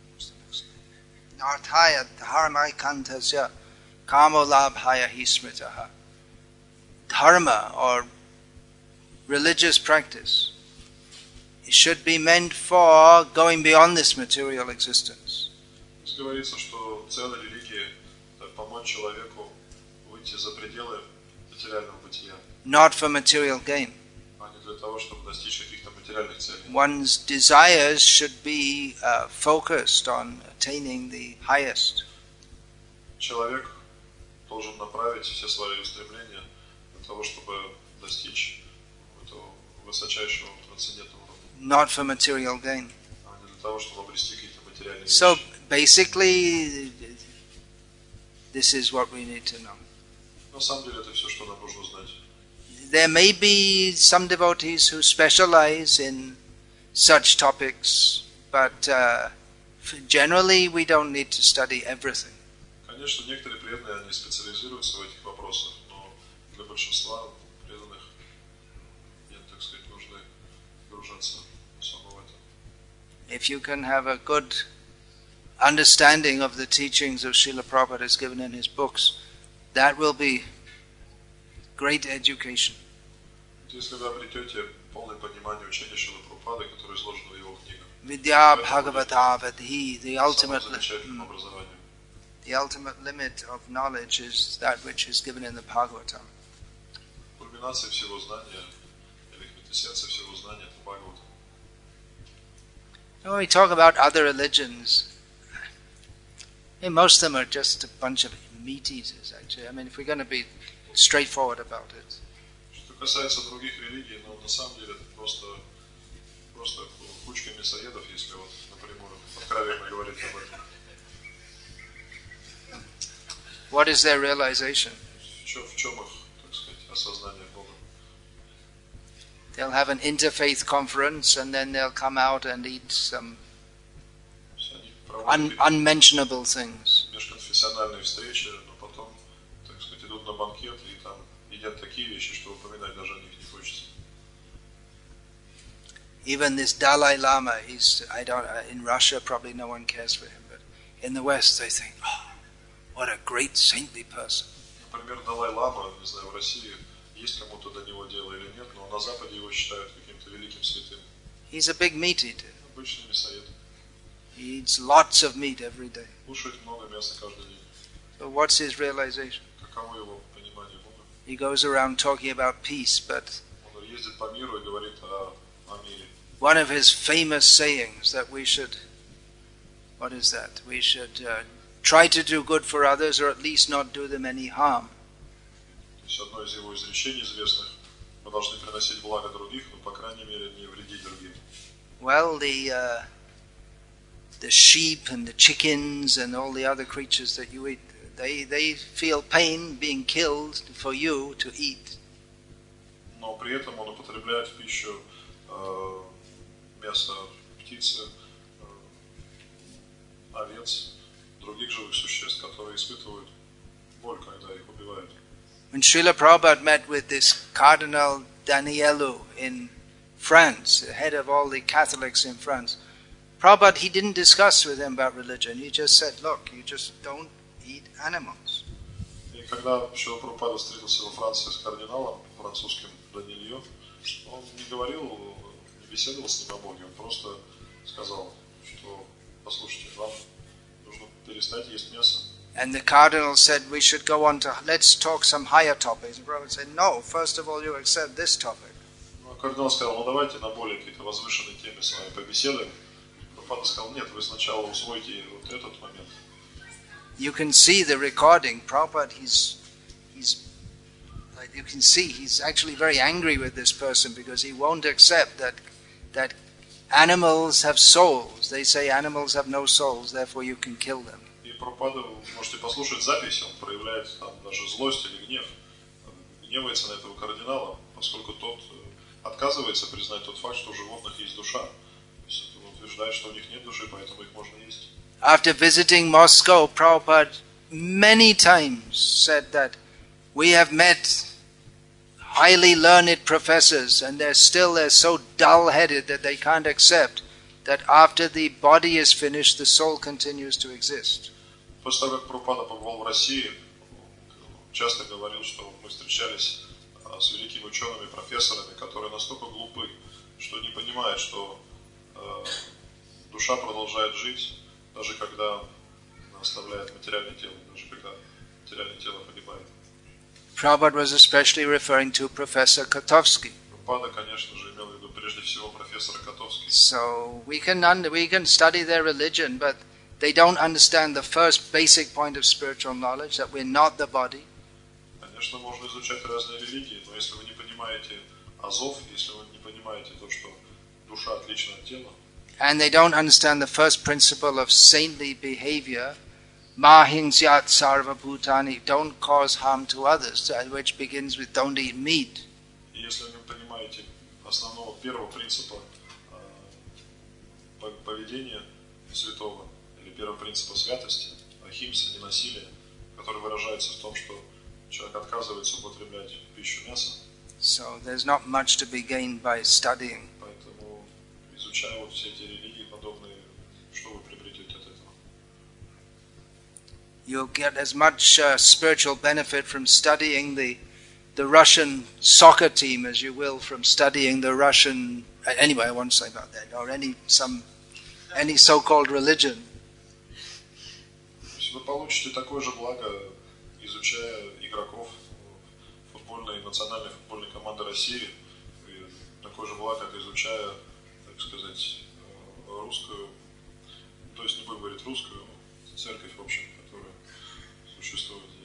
narthaya dharmaikantasya kamolabhaya hi smritaha. Dharma, or religious practice, it should be meant for going beyond this material existence. Здесь говорится, что цель религии – это помочь человеку выйти за пределы материального бытия. Not for material gain. А не для того, чтобы достичь каких-то материальных целей. One's desires should be uh, focused on attaining the highest. Человек должен направить все свои устремления для того, чтобы достичь этого высочайшего трансцендентного уровня. Not for material gain. А не для того, чтобы обрести какие-то материальные So вещи. basically, this is what we need to know. На самом деле это все, что нам нужно знать. There may be some devotees who specialize in such topics, but uh, generally we don't need to study everything. Конечно, некоторые преданные, они специализируются в этих вопросах, но для большинства преданных нет, так сказать, нужды погружаться особо в это. If you can have a good understanding of the teachings of Srila Prabhupada as given in his books, that will be great education. Если вы обретете полное понимание учения Шрилы Прабхупады, которое изложено в его книгах, Vidya Bhagavata Vadhi, the ultimate, замечательным образованием. the ultimate limit of knowledge is that which is given in the Bhagavatam. Кульминация всего знания, или квинтэссенция всего знания – это Бхагавата. When we talk about other religions, I mean, most of them are just a bunch of meat eaters, actually. I mean, if we're going to be straightforward about it. Что касается других религий, но на самом деле это просто, просто кучка мясоедов, если вот напрямую откровенно говорить об этом. What is their realization? В чем, в чем их, так сказать, осознание Бога? They'll have an interfaith conference and then they'll come out and eat some un- unmentionable things. Межконфессиональные встречи, но потом, так сказать, идут на банкет и там едят такие вещи, что упоминать даже о них не хочется. Even this Dalai Lama, he's, I don't, in Russia probably no one cares for him, but in the West they think, oh, what a great saintly person. Например, Далай-лама, не знаю, в России есть кому-то до него дело или нет, но на Западе его считают каким-то великим святым. He's a big meat eater. Обычный мясоед. He eats lots of meat every day. Кушает много мяса каждый день. So what's his realization? Каково его понимание Бога? He goes around talking about peace, but Он ездит по миру и говорит о, о мире. one of his famous sayings that we should, what is that? We should uh, try to do good for others or at least not do them any harm. То есть одно из его изречений известных: мы должны приносить благо других, но по крайней мере не вредить другим. Well, the uh, the sheep and the chickens and all the other creatures that you eat, they they feel pain being killed for you to eat. Но при этом он употребляет в пищу э, мясо птицы, э, овец, других живых существ, которые испытывают боль, когда их убивают. When Srila Prabhupada met with this Cardinal Danielou in France, the head of all the Catholics in France, Prabhupada, he didn't discuss with him about religion. He just said, look, you just don't eat animals. И когда Шрила Прабхупада встретился во Франции с кардиналом французским Даниэлью, он не говорил, не беседовал с ним о Боге, он просто сказал, что, послушайте, вам нужно перестать есть мясо. And the cardinal said we should go on to, let's talk some higher topics. And Prabhupada said, no, first of all you accept this topic. Ну, кардинал сказал, ну давайте на более какие-то возвышенные темы с вами побеседуем. Прабхупада сказал, нет, вы сначала усвойте вот этот момент. You can see the recording. Prabhupada, he's, he's, like you can see, he's actually very angry with this person because he won't accept that, that animals have souls. They say animals have no souls, therefore you can kill them. И Прабхупада, вы можете послушать запись, он проявляет там даже злость или гнев, гневается на этого кардинала, поскольку тот отказывается признать тот факт, что у животных есть душа. То есть он утверждает, что у них нет души, поэтому их можно есть. After visiting Moscow, Prabhupada many times said that we have met highly learned professors and they're still they're so dull-headed that they can't accept that after the body is finished, the soul continues to exist. После того, как Прабхупада побывал в России, часто говорил, что мы встречались с великими учеными, профессорами, которые настолько глупы, что не понимают, что э, душа продолжает жить, даже когда она оставляет материальное тело, даже когда материальное тело погибает. Prabhupada was especially referring to Professor Kotovsky. Прабхупада, конечно же, имел в виду прежде всего профессора Котовский. So we can un- we can study their religion, but they don't understand the first basic point of spiritual knowledge, that we're not the body. Конечно, можно изучать разные религии, но если вы не понимаете азов, если вы не понимаете то, что душа отлична от тела, and they don't understand the first principle of saintly behavior, Mahingsyat sarva bhutani, don't cause harm to others, which begins with don't eat meat. И если вы не понимаете основного первого принципа э, поведения святого, или первого принципа святости, ахимса, ненасилия, который выражается в том, что человек отказывается употреблять в пищу мясо. So there's not much to be gained by studying. Поэтому, изучая вот все эти религии подобные, что вы приобретете от этого? You'll get as much uh, spiritual benefit from studying the the Russian soccer team as you will from studying the Russian. Anyway, I won't say about that, or any some any so-called religion. Вы получите такое же благо, изучая игроков футбольной национальной футбольной команды России, и такое же благо, как изучая, так сказать, русскую, то есть не будем говорить русскую, церковь, в общем, которая существует.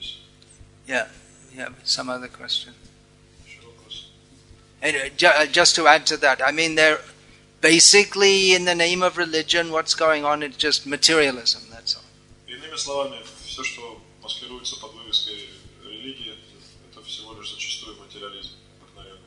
Yeah, yeah, some other question. Еще вопрос. And uh, ju- uh, just to add to that, I mean, they're basically in the name of religion, what's going on is just materialism, that's all. Иными словами, все, что маскируется под вывеской религии, это всего лишь зачастую материализм обыкновенный.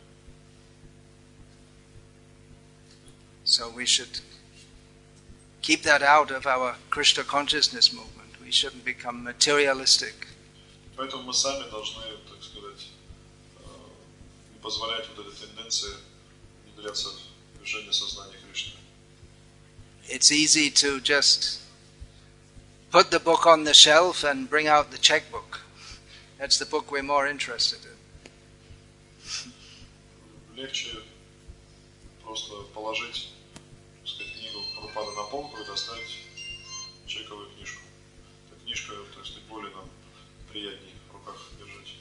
So we should keep that out of our Krishna consciousness movement. We shouldn't become materialistic. Поэтому мы сами должны, так сказать, не позволять вот этой тенденции внедряться в движение сознания Кришны. It's easy to just put the book on the shelf and bring out the checkbook. That's the book we're more interested in. Легче просто положить, так сказать, книгу Прабхупады на полку и достать чековую книжку. Эта книжка, так сказать, более нам приятнее в руках держать.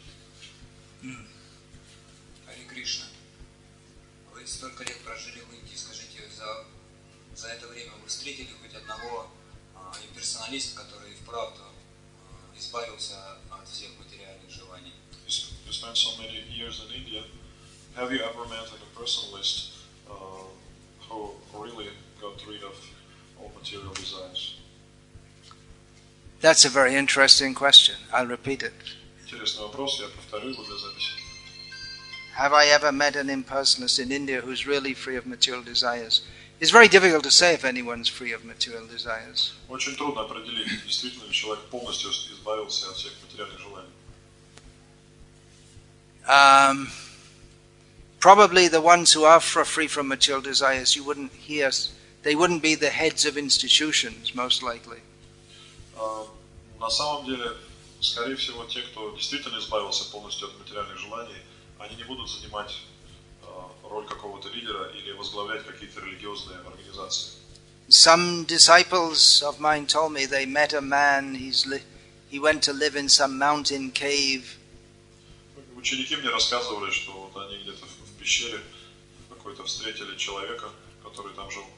Харе Кришна, вы столько лет прожили в Индии, скажите, за, за это время вы встретили хоть одного а, имперсоналиста, который вправду а, избавился от всех материальных желаний? You spent so many years in India. Have you ever met a personalist uh, who really got rid of all material desires? That's a very interesting question. I'll repeat it. Интересный вопрос, я повторю его для записи. Have I ever met an impersonalist in India who's really free of material desires? It's very difficult to say if anyone's free of material desires. Очень трудно определить, действительно ли человек полностью избавился от всех материальных желаний. Um, probably the ones who are free from material desires, you wouldn't hear, they wouldn't be the heads of institutions, most likely. Uh, на самом деле, скорее всего, те, кто действительно избавился полностью от материальных желаний, они не будут занимать uh, роль какого-то лидера или возглавлять какие-то религиозные организации. Some disciples of mine told me they met a man, he's li- he went to live in some mountain cave. Ученики мне рассказывали, что вот они где-то в пещере какой-то встретили человека, который там жил.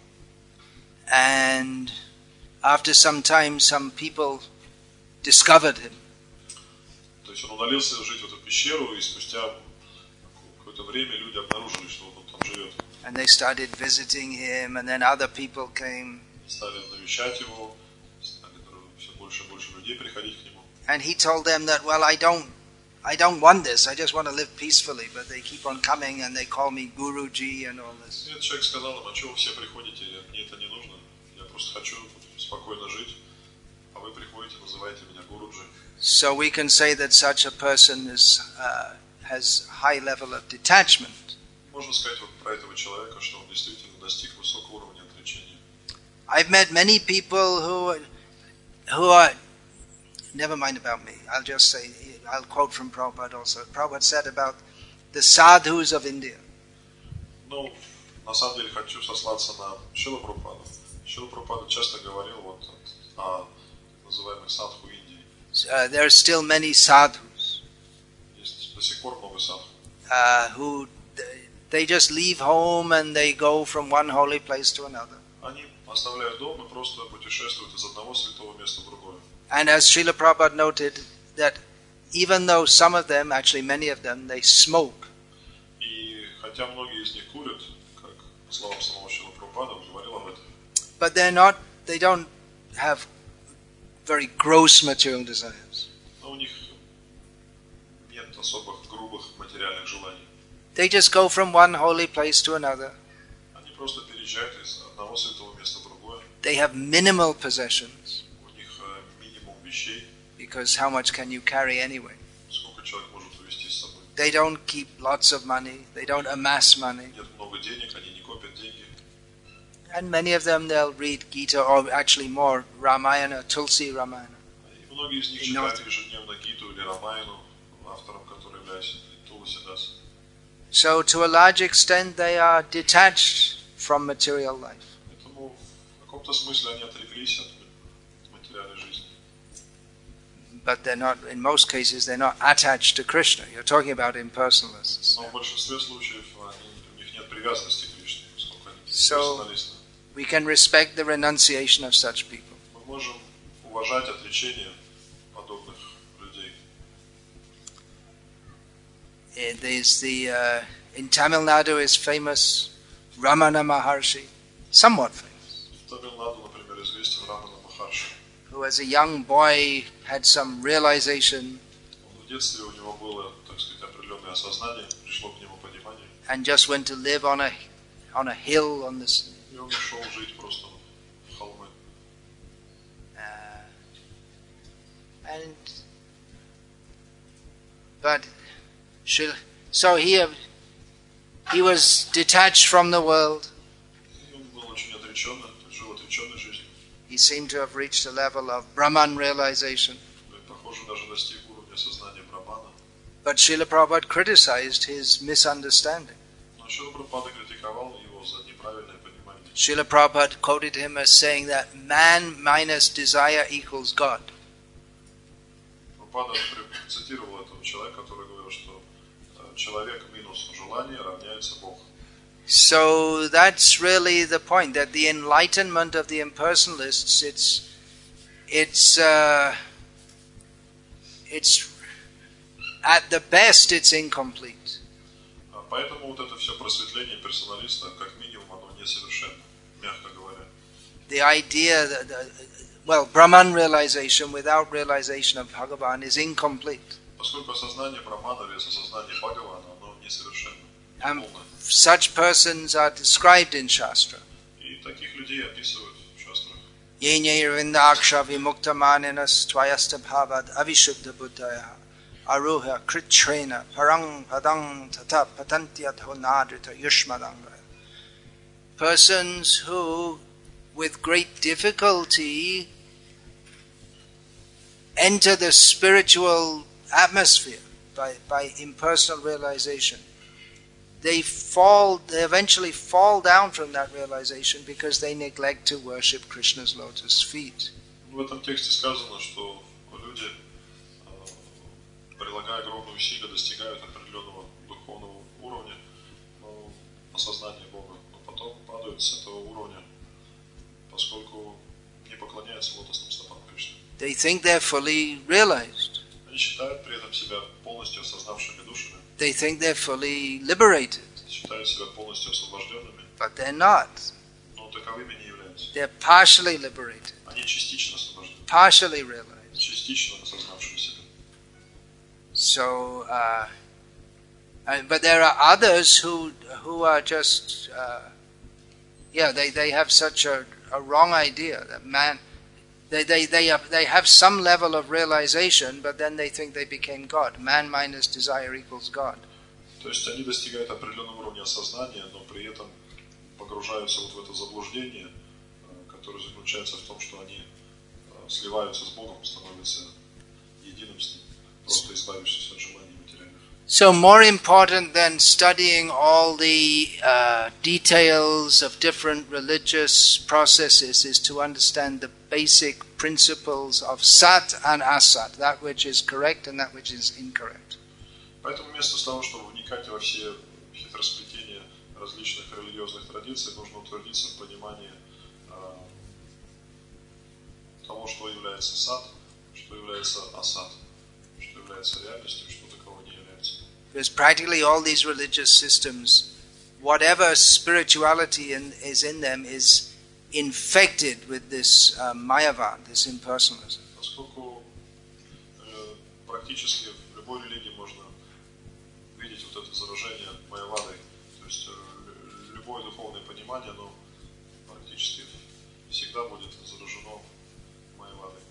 And after some time, some people discovered him. То есть он удалился жить в эту пещеру, и спустя какое-то время люди обнаружили, что вот он там живет. And they started visiting him, and then other people came. Стали навещать его, стали все больше и больше людей приходить к нему. And he told them that, well, I don't I don't want this, I just want to live peacefully, but they keep on coming and they call me Guruji and all this. И этот человек сказал им, а чего вы все приходите, мне это не нужно, я просто хочу спокойно жить, а вы приходите, называете меня Гуруджи. So we can say that such a person is, uh, has high level of detachment. Можно сказать вот про этого человека, что он действительно достиг высокого уровня отречения. I've met many people who, who are, never mind about me, I'll just say, I'll quote from Prabhupada also. Prabhupada said about the sadhus of India. Ну, на самом деле хочу сослаться на Шрила Прабхупаду. Шрила Прабхупада часто говорил вот о называемых садху Индии. Uh, there are still many sadhus. Есть до сих пор много садху. Uh, who they just leave home and they go from one holy place to another. Они оставляют дом и просто путешествуют из одного святого места в другое. And as Srila Prabhupada noted, that even though some of them, actually many of them, they smoke. И хотя многие из них курят, как по словам самого Шрила Прабхупада, он говорил об этом. But they're not, they don't have very gross material desires. Но у них нет особых грубых материальных желаний. They just go from one holy place to another. Они просто переезжают из одного святого места в другое. They have minimal possessions. У них минимум вещей. Because how much can you carry anyway? Сколько человек может увезти с собой? They don't keep lots of money. They don't amass money. Нет много денег, они не копят деньги. And many of them, they'll read Gita, or actually more, Ramayana, Tulsi Ramayana. И многие из них читают ежедневно Гиту или Рамаяну, автором которой является Туласидас. So to a large extent, they are detached from material life. Поэтому в каком-то смысле они отреклись от материальной жизни. But they're not, in most cases, they're not attached to Krishna. You're talking about impersonalists. Но в большинстве случаев они, у них нет привязанности к Кришне, поскольку они So, персоналисты. we can respect the renunciation of such people. Мы можем уважать отречение подобных людей. Uh, there's the uh, in Tamil Nadu is famous Ramana Maharshi, somewhat famous, В Тамил-Наду, например, известен Рамана Махарши. who as a young boy had some realization Он в детстве у него было, так сказать, определенное осознание, пришло к нему понимание, and just went to live on a on a hill on this. и он ушел жить просто в холмы. Uh, and but she, so he he was detached from the world. И он был очень отреченный, жил отреченной жизнью. He seemed to have reached a level of Brahman realization. И, похоже, даже достиг уровня сознания Брахмана. But Srila Prabhupada criticized his misunderstanding. Но Шрила Прабхупада критиковал его за неправильное понимание. Srila Prabhupada quoted him as saying that man minus desire equals God. Прабхупада цитировал этого человека, который говорил, что человек минус желание равняется Богу. So that's really the point, that the enlightenment of the impersonalists, it's it's uh, it's at the best it's incomplete. Поэтому вот это все просветление персоналиста, как минимум, оно несовершенно, мягко говоря. The idea that, uh, well, Brahman realization without realization of Bhagavan is incomplete. Поскольку осознание Брахмана без осознания Бхагавана, оно несовершенно, Um, неполное. such persons are described in Shastra. И таких людей описывают в шастрах. Yenye rindaksha vimuktamaninas tvayasta bhavad avishuddha buddhaya aruha kritrena parang padang tata patantyatho nadrita yushmadanga. Persons who, with great difficulty, enter the spiritual atmosphere by, by impersonal realization. They fall, they eventually fall down from that realization because they neglect to worship Krishna's lotus feet. В этом тексте сказано, что люди, прилагая огромные усилия, достигают определенного духовного уровня, ну, осознания Бога, но потом падают с этого уровня, поскольку не поклоняются лотосным стопам Кришны. They think they're fully realized. Они считают при этом себя полностью осознавшими душами, They think they're fully liberated, считают себя полностью освобожденными, but they're not. но таковыми не являются. They're partially liberated, Они частично освобождены, partially realized. частично осознавшими себя. So, uh, uh, but there are others who who are just, uh, yeah, they, they have such a, a wrong idea that man, they they they have, they have some level of realization, but then they think they became God. Man minus desire equals God. То есть они достигают определенного уровня осознания, но при этом погружаются вот в это заблуждение, которое заключается в том, что они сливаются с Богом, становятся единым с Ним, просто избавившись от желаний материальных. So more important than studying all the uh, details of different religious processes is to understand the basic principles of Sat and Asat, that which is correct and that which is incorrect. Поэтому вместо того, чтобы вникать во все хитросплетения различных религиозных традиций, нужно утвердиться в понимании э, того, что является сад, что является асад, что является реальностью, что таково не является. Because practically all these religious systems, whatever spirituality in, is in them is infected with this uh, mayavad, this impersonalism. Поскольку э, практически в любой религии можно видеть вот это заражение майявадой, то есть э, любое духовное понимание, оно практически всегда будет заражено майявадой.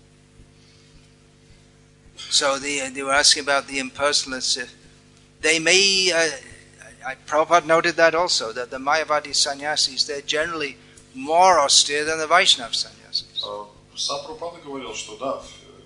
So the, they were asking about the impersonalists. They may, uh, I, Prabhupada noted that also, that the Mayavadi sannyasis, they're generally more austere than the Vaishnava sannyasis. Сам Прабхупада говорил, что да,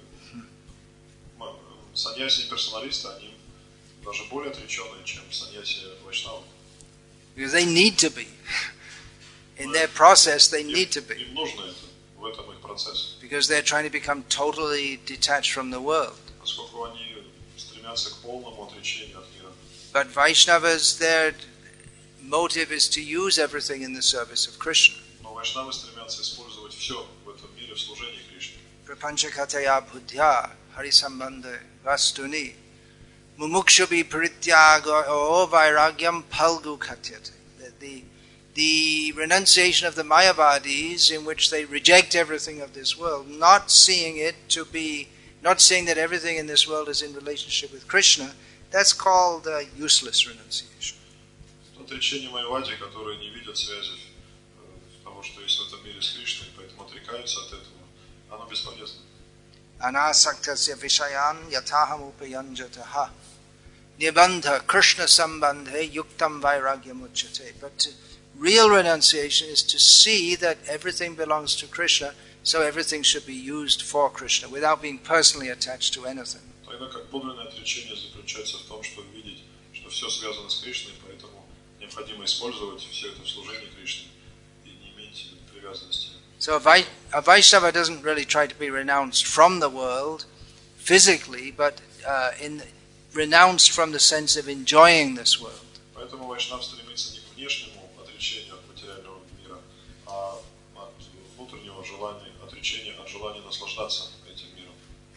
саньяси и персоналисты, они даже более отреченные, чем саньяси вайшнавы. Because they need to be. In their process, they need to be. Им нужно это, в этом их процесс. Because they're trying to become totally detached from the world. Поскольку они стремятся к полному отречению от мира. But Vaishnavas, their motive is to use everything in the service of Krishna. Но вайшнавы стремятся использовать все в этом мире в служении Кришне. Prapanchakataya buddhya harisambandha vastuni mumukshubi parityaga o vairagyam palgu katyate. The, the renunciation of the Mayavadis, in which they reject everything of this world, not seeing it to be, not seeing that everything in this world is in relationship with Krishna, that's called uh, useless renunciation. Отречение Майавади, которые не видят связи того, что есть в этом мире с Кришной, поэтому отрекаются от этого, оно бесполезно. Anasaktasya vishayan yataham upayanjataha nibandha Krishna sambandhe yuktam vairagyam uchate. But real renunciation is to see that everything belongs to Krishna, so everything should be used for Krishna, without being personally attached to anything. Тогда как подлинное отречение заключается в том, чтобы видеть, что все связано с Кришной, поэтому необходимо использовать все это в служении Кришне и не иметь привязанности. So a, Vai- a Vaishnava doesn't really try to be renounced from the world physically, but uh, in renounced from the sense of enjoying this world. Поэтому вайшнав стремится не к внешнему отречению от материального мира, а от внутреннего желания, отречения от желания наслаждаться этим миром.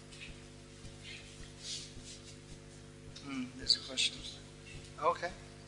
Mm, there's a question. Okay.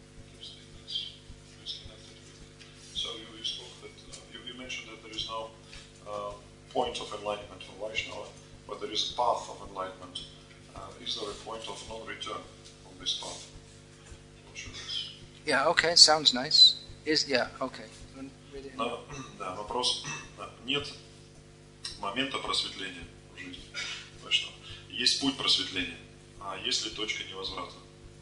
So you, you spoke that uh, you, you mentioned that there is no uh, point of enlightenment for Vaishnava, but there is a path of enlightenment. Uh, is there a point of non-return on this path? Not sure this. Yeah, okay, sounds nice. Is yeah, okay. Really? Но, да, вопрос. Нет момента просветления в жизни Вайшнава. Есть путь просветления, а есть ли точка невозврата?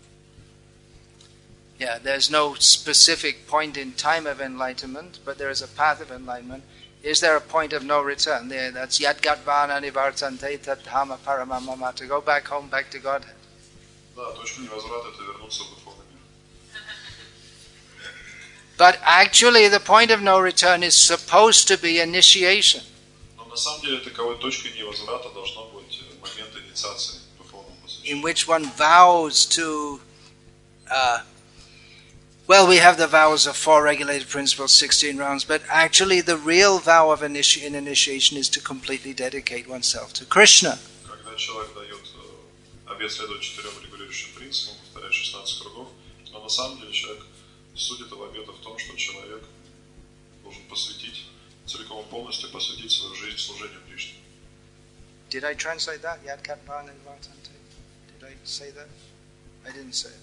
Yeah, there's no specific point in time of enlightenment, but there is a path of enlightenment. Is there a point of no return? There, that's yadgatvana nivartante tathama paramamama, to go back home, back to Godhead. Да, точка невозврата – это вернуться в духовный мир. But actually, the point of no return is supposed to be initiation. Но на самом деле таковой точкой невозврата должно быть момент инициации духовного посвящения. In which one vows to, uh, well, we have the vows of four regulated principles, sixteen rounds, but actually the real vow of initi- in initiation is to completely dedicate oneself to Krishna. Когда человек дает обет следовать четырем регулирующим принципам, повторяя шестнадцать кругов, но на самом деле человек суть этого обета в том, что человек должен посвятить, целиком и полностью посвятить свою жизнь служению Кришне. Did I translate that? Yad Katvan and Vartante? Did I say that? I didn't say it.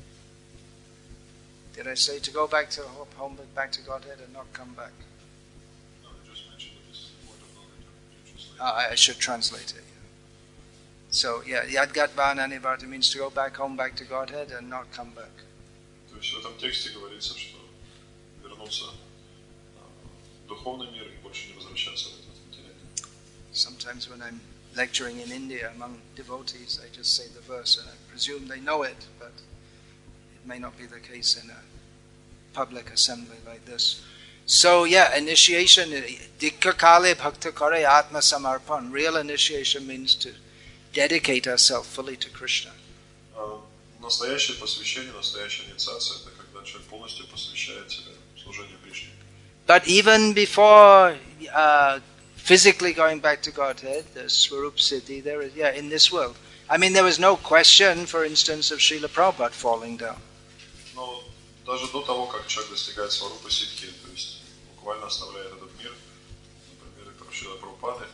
Did I say to go back to home, back to Godhead and not come back? No, you just mentioned that this is the point of no return. Ah, I should translate it. Yeah. So, yeah, Yad Katvan and Varta means to go back home, back to Godhead and not come back. То есть в этом тексте говорится, что вернуться в духовный мир и больше не возвращаться в этот материальный. Sometimes when I'm lecturing in India among devotees, I just say the verse and I presume they know it, but it may not be the case in a public assembly like this. So yeah, initiation, Dikka Kale Bhakta Kare Atma Samarpan. Real initiation means to dedicate ourselves fully to Krishna. Настоящее посвящение, настоящая инициация – это когда человек полностью посвящает себя служению Кришне. But even before uh, physically going back to Godhead, the Swarup Siddhi, there is, yeah, in this world. I mean, there was no question, for instance, of Srila Prabhupada falling down. Но даже до того, как человек достигает Сварупа Ситхи, то есть буквально оставляет этот мир, например, как Шрила Прабхупады,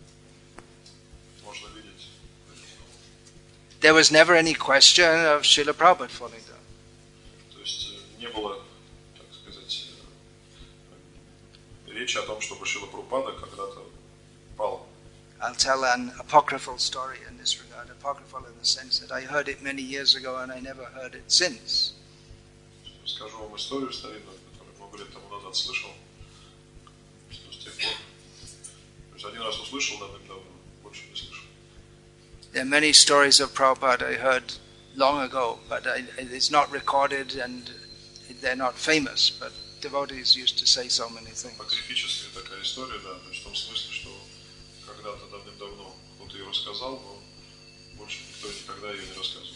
можно видеть. There was never any question of Srila Prabhupada falling down. То есть не было, так сказать, речи о том, чтобы Шрила Прабхупада когда-то пал. I'll tell an apocryphal story in this regard. Apocryphal in the sense that I heard it many years ago and I never heard it since. Скажу вам историю старинную, которую много лет тому назад слышал. С тех пор. То есть один раз услышал, давным-давно, больше не слышал. There are many stories of Prabhupada I heard long ago, but I, it's not recorded and they're not famous, but devotees used to say so many things. Апокрифическая такая история, да, то есть в том смысле, что когда-то давным-давно кто-то ее рассказал, но больше никто никогда ее не рассказывал.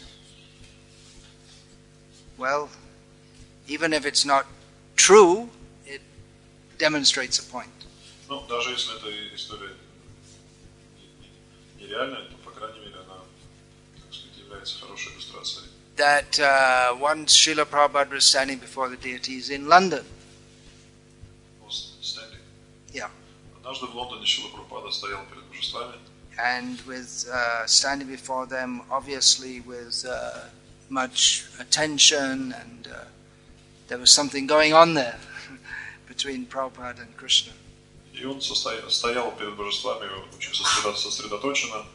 Well, even if it's not true, it demonstrates a point. Ну, даже если эта история нереальная, то, по крайней мере, она, так сказать, является хорошей иллюстрацией. That uh, once Srila Prabhupada was standing before the deities in London. Standing. Yeah. Однажды в Лондоне Шрила Прабхупада стоял перед божествами. And with uh, standing before them, obviously with uh, much attention, and uh, there was something going on there between Prabhupada and Krishna. И он состоял, стоял перед божествами очень сосредоточенно,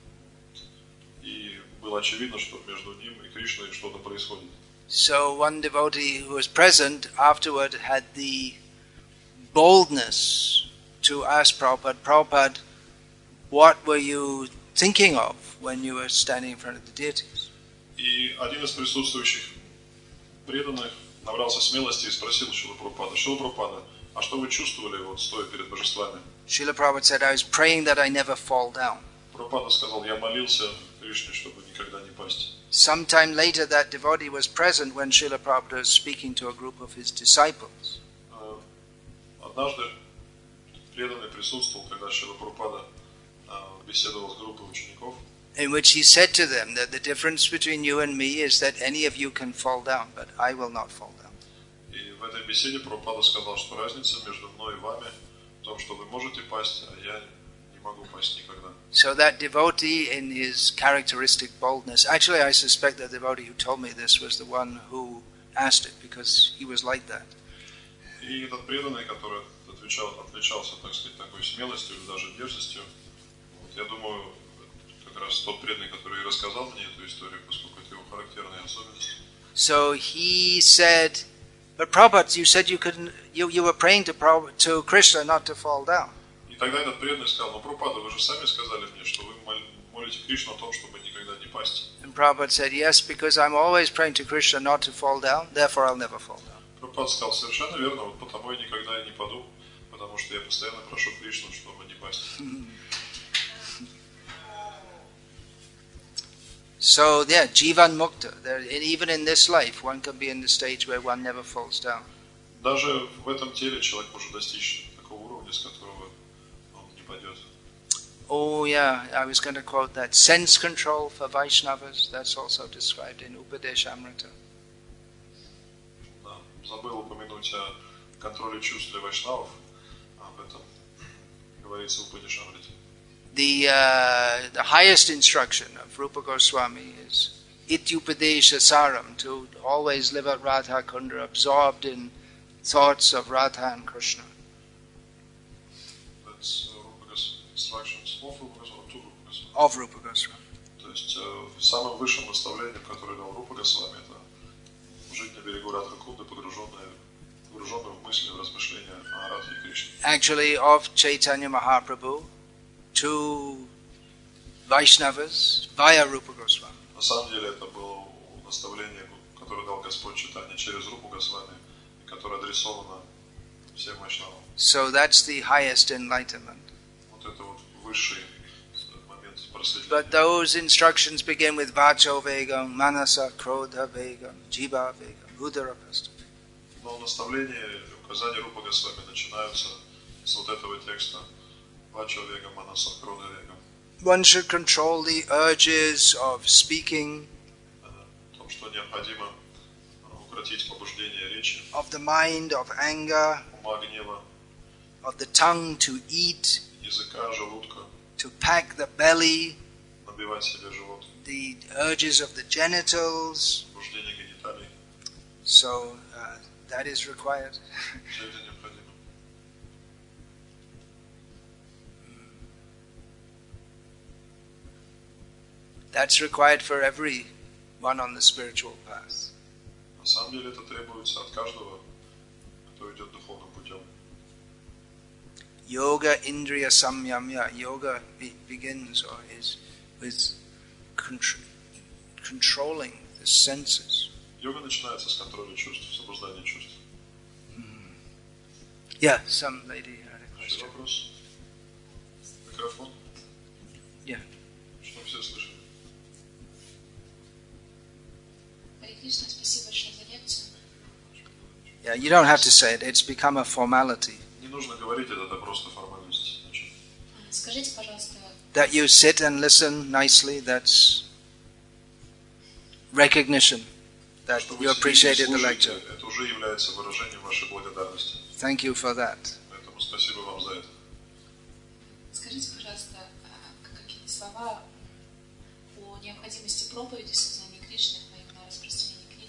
и было очевидно, что между ним и Кришной что-то происходит. So one devotee who was present afterward had the boldness to ask Prabhupada, Prabhupada, what were you thinking of when you were standing in front of the deities? И один из присутствующих преданных набрался смелости и спросил Шрила Прабхупада: Шрила Прабхупада, а что вы чувствовали, вот стоя перед божествами? Srila Prabhupada said, I was praying that I never fall down. Прабхупада сказал: я молился Кришне, чтобы никогда не пасть. Sometime later, that devotee was present when Srila Prabhupada was speaking to a group of his disciples. Однажды преданный присутствовал, когда Шрила Прабхупада беседовал с группой учеников, in which he said to them that the difference between you and me is that any of you can fall down, but I will not fall down. И в этой беседе Прабхупада сказал, что разница между мной и вами в том, что вы можете пасть, а я не могу пасть никогда. So that devotee, in his characteristic boldness, actually I suspect the devotee who told me this was the one who asked it, because he was like that. И этот преданный, который отвечал, отличался, так сказать, такой смелостью или даже дерзостью, вот, я думаю, как раз тот преданный, который и рассказал мне эту историю, поскольку это его характерная особенность. So he said, but Prabhupada, you said you couldn't, you, you were praying to, Prabhupada, to Krishna not to fall down. И тогда этот преданный сказал: ну, Прабхупада, вы же сами сказали мне, что вы молите Кришну о том, чтобы никогда не пасть. And Prabhupada said, yes, because I'm always praying to Krishna not to fall down, therefore I'll never fall down. Прабхупада сказал: совершенно верно, вот потому я никогда и не паду, потому что я постоянно прошу Кришну, чтобы не пасть. So, yeah, Jivan Mukta. There, even in this life, one can be in the stage where one never falls down. Даже в этом теле человек может достичь такого уровня, с которого он не падет. Oh, yeah, I was going to quote that. Sense control for Vaishnavas, that's also described in Upadeshamrita. Да, забыл упомянуть о контроле чувств для вайшнавов, об этом говорится в Упадешамрите. The, uh, the highest instruction of Rupa Goswami is Ityupadesha Saram, to always live at Radha Kunda, absorbed in thoughts of Radha and Krishna. That's uh, Rupa instructions of Rupa Goswami, to Rupa Goswami. Of Rupa Goswami. То есть э, самым высшим наставлением, которое дал Рупа Госвами, это жить на берегу Радха Кунды, погруженные, погруженные в мысли, в размышления о Радхе и Кришне. Actually, of Chaitanya Mahaprabhu to Vaishnavas via Rupa Goswami. На самом деле это было наставление, которое дал Господь Чайтанья через Рупу Госвами, которое адресовано всем вайшнавам. So that's the highest enlightenment. Вот это вот высший момент просветления. But those instructions begin with Vacho Vegam, Manasa Krodha Vegam, Jiva Vegam, Udarapasta. Но наставления и указания Рупа Госвами начинаются с вот этого текста Vacho Vegam, Manasa Krodha Vegam. One should control the urges of speaking, О том, что необходимо укротить побуждение речи, of the mind, of anger, ума, гнева, of the tongue to eat, языка, желудка, to pack the belly, набивать себе живот, the urges of the genitals. побуждение гениталий. So uh, that is required. Все это необходимо. That's required for everyone on the spiritual path. На самом деле это требуется от каждого, кто идет духовным путем. Yoga Indriya Samyamya. Yoga be- begins or is with contr- controlling the senses. Йога начинается с контроля чувств, с обуздания чувств. Yeah, some lady had a Еще question. вопрос? Микрофон? Yeah. Чтобы все слышали. Харе Кришна, спасибо большое за лекцию. Yeah, you don't have to say it. It's become a formality. Не нужно говорить это, это просто формальность. Значит, Скажите, пожалуйста, That you sit and listen nicely, that's recognition that Что you вы сидите и appreciated the слушаете, lecture. это уже является выражением вашей благодарности. Thank you for that. Поэтому спасибо вам за это. Скажите, пожалуйста, а какие слова о необходимости проповеди сознания Кришны во имя распространения книг?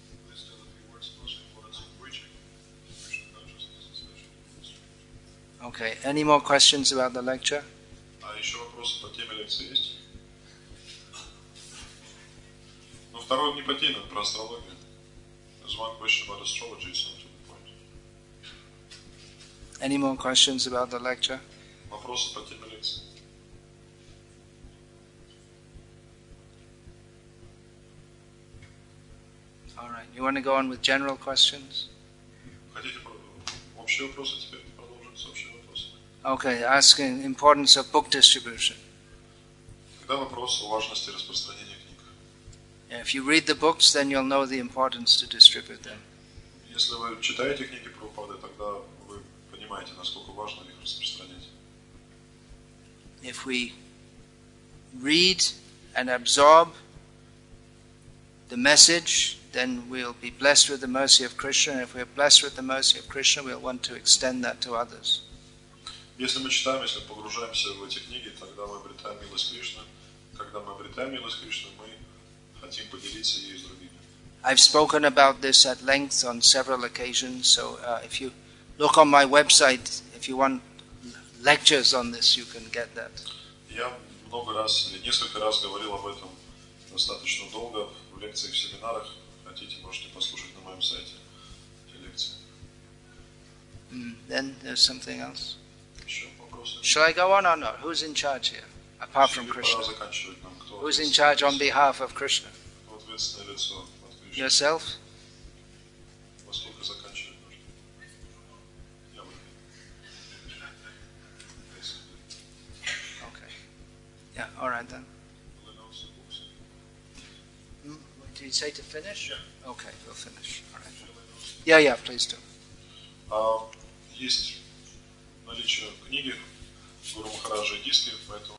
Okay, any more questions about the lecture? А еще вопросы по теме лекции есть? Ну, второй не по теме, он про астрологию. There's one question about astrology, it's not to the point. Any more questions about the lecture? Вопросы по теме лекции. All right, you want to go on with general questions? Хотите про- общие вопросы теперь продолжим с общими вопросами? Okay, asking importance of book distribution. Когда вопрос о важности распространения книг. If you read the books, then you'll know the importance to distribute them. Если вы читаете книги Прабхупады, тогда вы понимаете, насколько важно их распространять. If we read and absorb the message, then we'll be blessed with the mercy of Krishna. And if we're blessed with the mercy of Krishna, we'll want to extend that to others. Если мы читаем, если погружаемся в эти книги, тогда мы обретаем милость Кришны. Когда мы обретаем милость Кришны, мы хотим поделиться ею с другими. I've spoken about this at length on several occasions, so uh, if you look on my website, if you want lectures on this, you can get that. Я много раз, или несколько раз говорил об этом достаточно долго в лекциях, в семинарах. Хотите, можете послушать на моем сайте эти лекции. Mm, then there's something else. Еще вопросы? Shall I go on or not? Who's in charge here, apart from Или пора Krishna? заканчивать нам? Кто Who's in ответственное charge on лицо? behalf of Krishna? Кто ответственное лицо от Кришны? Yourself? Во сколько заканчивать нужно? Я выхожу. Okay. Yeah, all right then. Hmm? Did you say to finish? Yeah. Okay, we'll finish. All right. Yeah, yeah, please do. А, есть наличие книги Гуру Махараджа и диски, поэтому